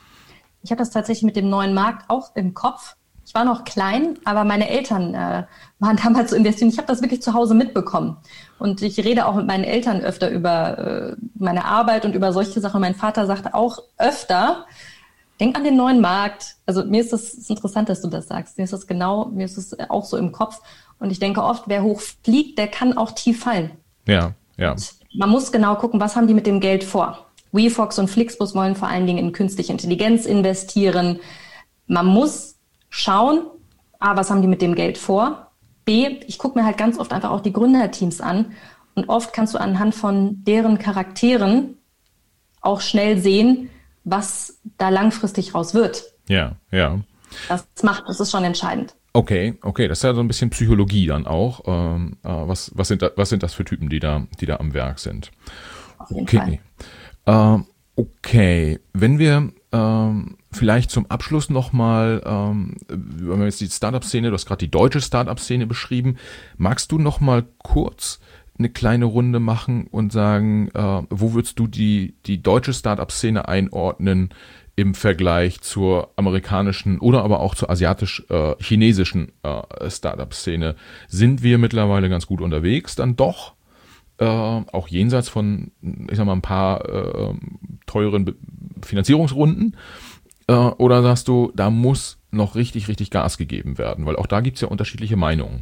A: Ich habe das tatsächlich mit dem neuen Markt auch im Kopf. Ich war noch klein, aber meine Eltern äh, waren damals so investiert. Ich habe das wirklich zu Hause mitbekommen. Und ich rede auch mit meinen Eltern öfter über äh, meine Arbeit und über solche Sachen. Mein Vater sagte auch öfter, denk an den neuen Markt. Also mir ist das ist interessant, dass du das sagst. Mir ist das genau, mir ist es auch so im Kopf. Und ich denke oft, wer hoch fliegt, der kann auch tief fallen.
B: Ja, ja.
A: Und man muss genau gucken, was haben die mit dem Geld vor. WeFox und Flixbus wollen vor allen Dingen in künstliche Intelligenz investieren. Man muss schauen, A, was haben die mit dem Geld vor? B, ich gucke mir halt ganz oft einfach auch die Gründerteams an. Und oft kannst du anhand von deren Charakteren auch schnell sehen, was da langfristig raus wird.
B: Ja, ja.
A: Das macht, das ist schon entscheidend.
B: Okay, okay, das ist ja so ein bisschen Psychologie dann auch. Ähm, äh, was, was sind da, was sind das für Typen, die da, die da am Werk sind?
A: Auf jeden
B: Okay. Fall. Äh, okay, wenn wir ähm, vielleicht zum Abschluss nochmal, ähm, wenn wir jetzt die Startup-Szene, du hast gerade die deutsche Startup-Szene beschrieben, magst du nochmal kurz eine kleine Runde machen und sagen, äh, wo würdest du die, die deutsche Startup-Szene einordnen im Vergleich zur amerikanischen oder aber auch zur asiatisch-chinesischen äh, äh, Startup-Szene? Sind wir mittlerweile ganz gut unterwegs dann doch? Äh, auch jenseits von, ich sag mal, ein paar äh, teuren Be- Finanzierungsrunden? Äh, oder sagst du, da muss noch richtig, richtig Gas gegeben werden? Weil auch da gibt's ja unterschiedliche Meinungen.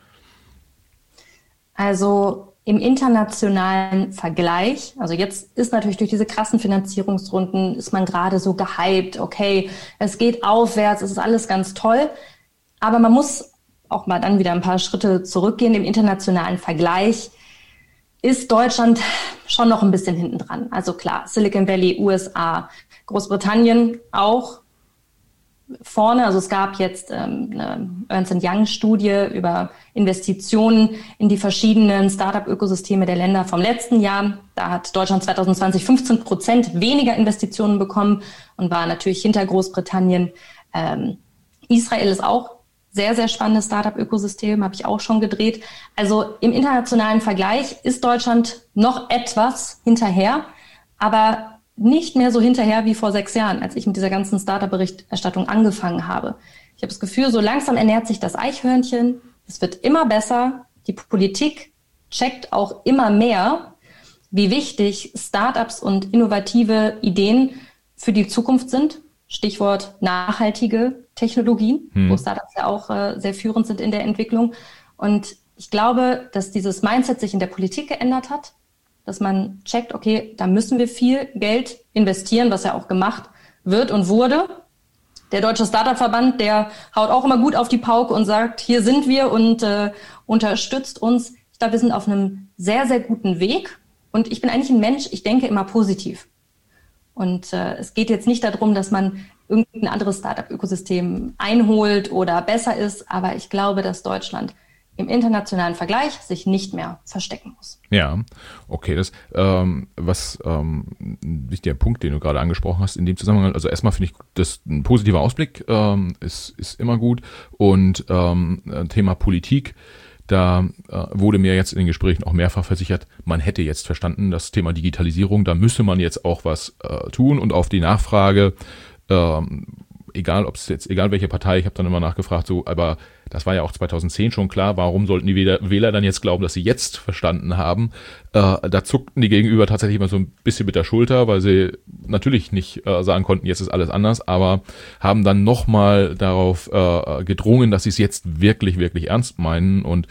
A: Also im internationalen Vergleich, also jetzt ist natürlich durch diese krassen Finanzierungsrunden, ist man gerade so gehypt, okay, es geht aufwärts, es ist alles ganz toll, aber man muss auch mal dann wieder ein paar Schritte zurückgehen. Im internationalen Vergleich ist Deutschland schon noch ein bisschen hinten dran. Also klar, Silicon Valley, U S A, Großbritannien auch vorne. Also es gab jetzt ähm, eine Ernst and Young-Studie über Investitionen in die verschiedenen Startup-Ökosysteme der Länder vom letzten Jahr. Da hat Deutschland zwanzig zwanzig fünfzehn Prozent weniger Investitionen bekommen und war natürlich hinter Großbritannien. Ähm, Israel ist auch sehr, sehr spannendes Startup-Ökosystem, habe ich auch schon gedreht. Also im internationalen Vergleich ist Deutschland noch etwas hinterher, aber nicht mehr so hinterher wie vor sechs Jahren, als ich mit dieser ganzen Startup-Berichterstattung angefangen habe. Ich habe das Gefühl, so langsam ernährt sich das Eichhörnchen. Es wird immer besser. Die Politik checkt auch immer mehr, wie wichtig Startups und innovative Ideen für die Zukunft sind. Stichwort nachhaltige Technologien, hm. wo Startups ja auch äh, sehr führend sind in der Entwicklung. Und ich glaube, dass dieses Mindset sich in der Politik geändert hat, dass man checkt, okay, da müssen wir viel Geld investieren, was ja auch gemacht wird und wurde. Der Deutsche Startup-Verband, der haut auch immer gut auf die Pauke und sagt, hier sind wir und äh, unterstützt uns. Ich glaube, wir sind auf einem sehr, sehr guten Weg. Und ich bin eigentlich ein Mensch, ich denke immer positiv. Und äh, es geht jetzt nicht darum, dass man irgendein anderes Startup-Ökosystem einholt oder besser ist, aber ich glaube, dass Deutschland im internationalen Vergleich sich nicht mehr verstecken muss.
B: Ja, okay, das ähm, was ähm, ein wichtiger Punkt, den du gerade angesprochen hast in dem Zusammenhang. Also erstmal finde ich, das ein positiver Ausblick ähm, ist ist immer gut und ähm, Thema Politik. Da äh, wurde mir jetzt in den Gesprächen auch mehrfach versichert, man hätte jetzt verstanden, das Thema Digitalisierung, da müsse man jetzt auch was äh, tun und auf die Nachfrage, ähm, egal ob es jetzt, egal welche Partei, ich habe dann immer nachgefragt, so, aber das war ja auch zweitausendzehn schon klar, warum sollten die Wähler, Wähler dann jetzt glauben, dass sie jetzt verstanden haben? Äh, da zuckten die Gegenüber tatsächlich immer so ein bisschen mit der Schulter, weil sie natürlich nicht äh, sagen konnten, jetzt ist alles anders, aber haben dann nochmal darauf äh, gedrungen, dass sie es jetzt wirklich, wirklich ernst meinen und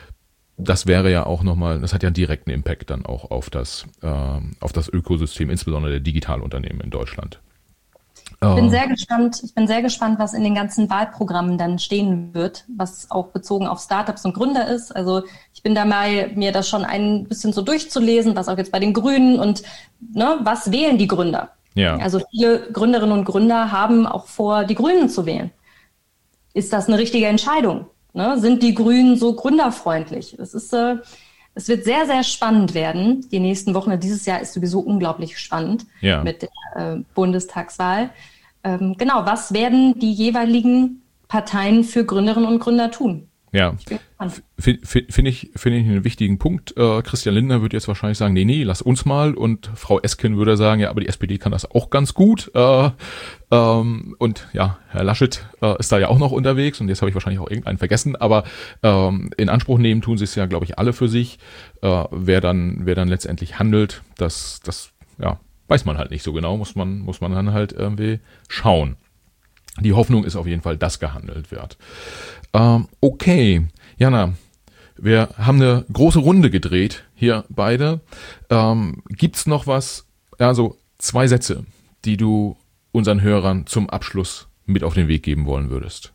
B: das wäre ja auch nochmal, das hat ja einen direkten Impact dann auch auf das, äh, auf das Ökosystem, insbesondere der Digitalunternehmen in Deutschland.
A: Ich bin sehr gespannt, ich bin sehr gespannt, was in den ganzen Wahlprogrammen dann stehen wird, was auch bezogen auf Startups und Gründer ist. Also ich bin dabei, mir das schon ein bisschen so durchzulesen, was auch jetzt bei den Grünen und ne, was wählen die Gründer?
B: Ja.
A: Also viele Gründerinnen und Gründer haben auch vor, die Grünen zu wählen. Ist das eine richtige Entscheidung? Ne? Sind die Grünen so gründerfreundlich? Es ist, äh, es wird sehr, sehr spannend werden. Die nächsten Wochen, dieses Jahr ist sowieso unglaublich spannend
B: ja.
A: mit der äh, Bundestagswahl. Ähm, genau, was werden die jeweiligen Parteien für Gründerinnen und Gründer tun?
B: Ja, finde find ich, finde ich einen wichtigen Punkt. Äh, Christian Lindner würde jetzt wahrscheinlich sagen, nee, nee, lass uns mal. Und Frau Esken würde sagen, ja, aber die S P D kann das auch ganz gut. Äh, ähm, und ja, Herr Laschet äh, ist da ja auch noch unterwegs. Und jetzt habe ich wahrscheinlich auch irgendeinen vergessen. Aber ähm, in Anspruch nehmen tun sie es ja, glaube ich, alle für sich. Äh, wer dann, wer dann letztendlich handelt, das, das, ja, weiß man halt nicht so genau. Muss man, muss man dann halt irgendwie schauen. Die Hoffnung ist auf jeden Fall, dass gehandelt wird. Ähm, okay, Jana, wir haben eine große Runde gedreht hier beide. Ähm, gibt's noch was, also zwei Sätze, die du unseren Hörern zum Abschluss mit auf den Weg geben wollen würdest?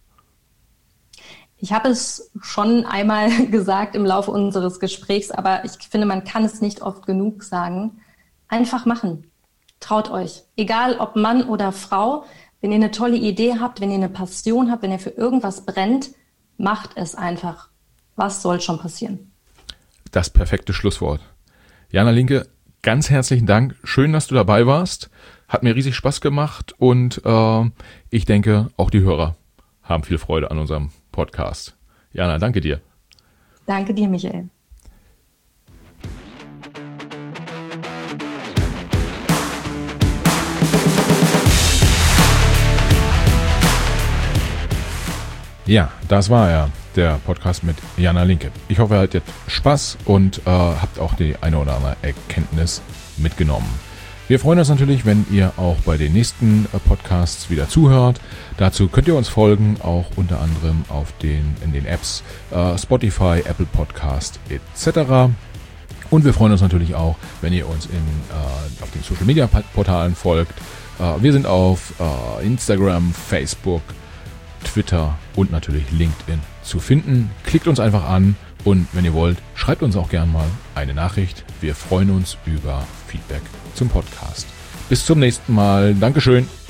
A: Ich habe es schon einmal gesagt im Laufe unseres Gesprächs, aber ich finde, man kann es nicht oft genug sagen. Einfach machen. Traut euch. Egal ob Mann oder Frau, wenn ihr eine tolle Idee habt, wenn ihr eine Passion habt, wenn ihr für irgendwas brennt, macht es einfach. Was soll schon passieren?
B: Das perfekte Schlusswort. Jana Linke, ganz herzlichen Dank. Schön, dass du dabei warst. Hat mir riesig Spaß gemacht und äh, ich denke, auch die Hörer haben viel Freude an unserem Podcast. Jana, danke dir.
A: Danke dir, Michael.
B: Ja, das war er, der Podcast mit Jana Linke. Ich hoffe, ihr hattet Spaß und äh, habt auch die eine oder andere Erkenntnis mitgenommen. Wir freuen uns natürlich, wenn ihr auch bei den nächsten äh, Podcasts wieder zuhört. Dazu könnt ihr uns folgen, auch unter anderem auf den in den Apps äh, Spotify, Apple Podcast et cetera. Und wir freuen uns natürlich auch, wenn ihr uns in, äh, auf den Social Media Portalen folgt. Äh, wir sind auf äh, Instagram, Facebook, Twitter und natürlich LinkedIn zu finden. Klickt uns einfach an und wenn ihr wollt, schreibt uns auch gern mal eine Nachricht. Wir freuen uns über Feedback zum Podcast. Bis zum nächsten Mal. Dankeschön.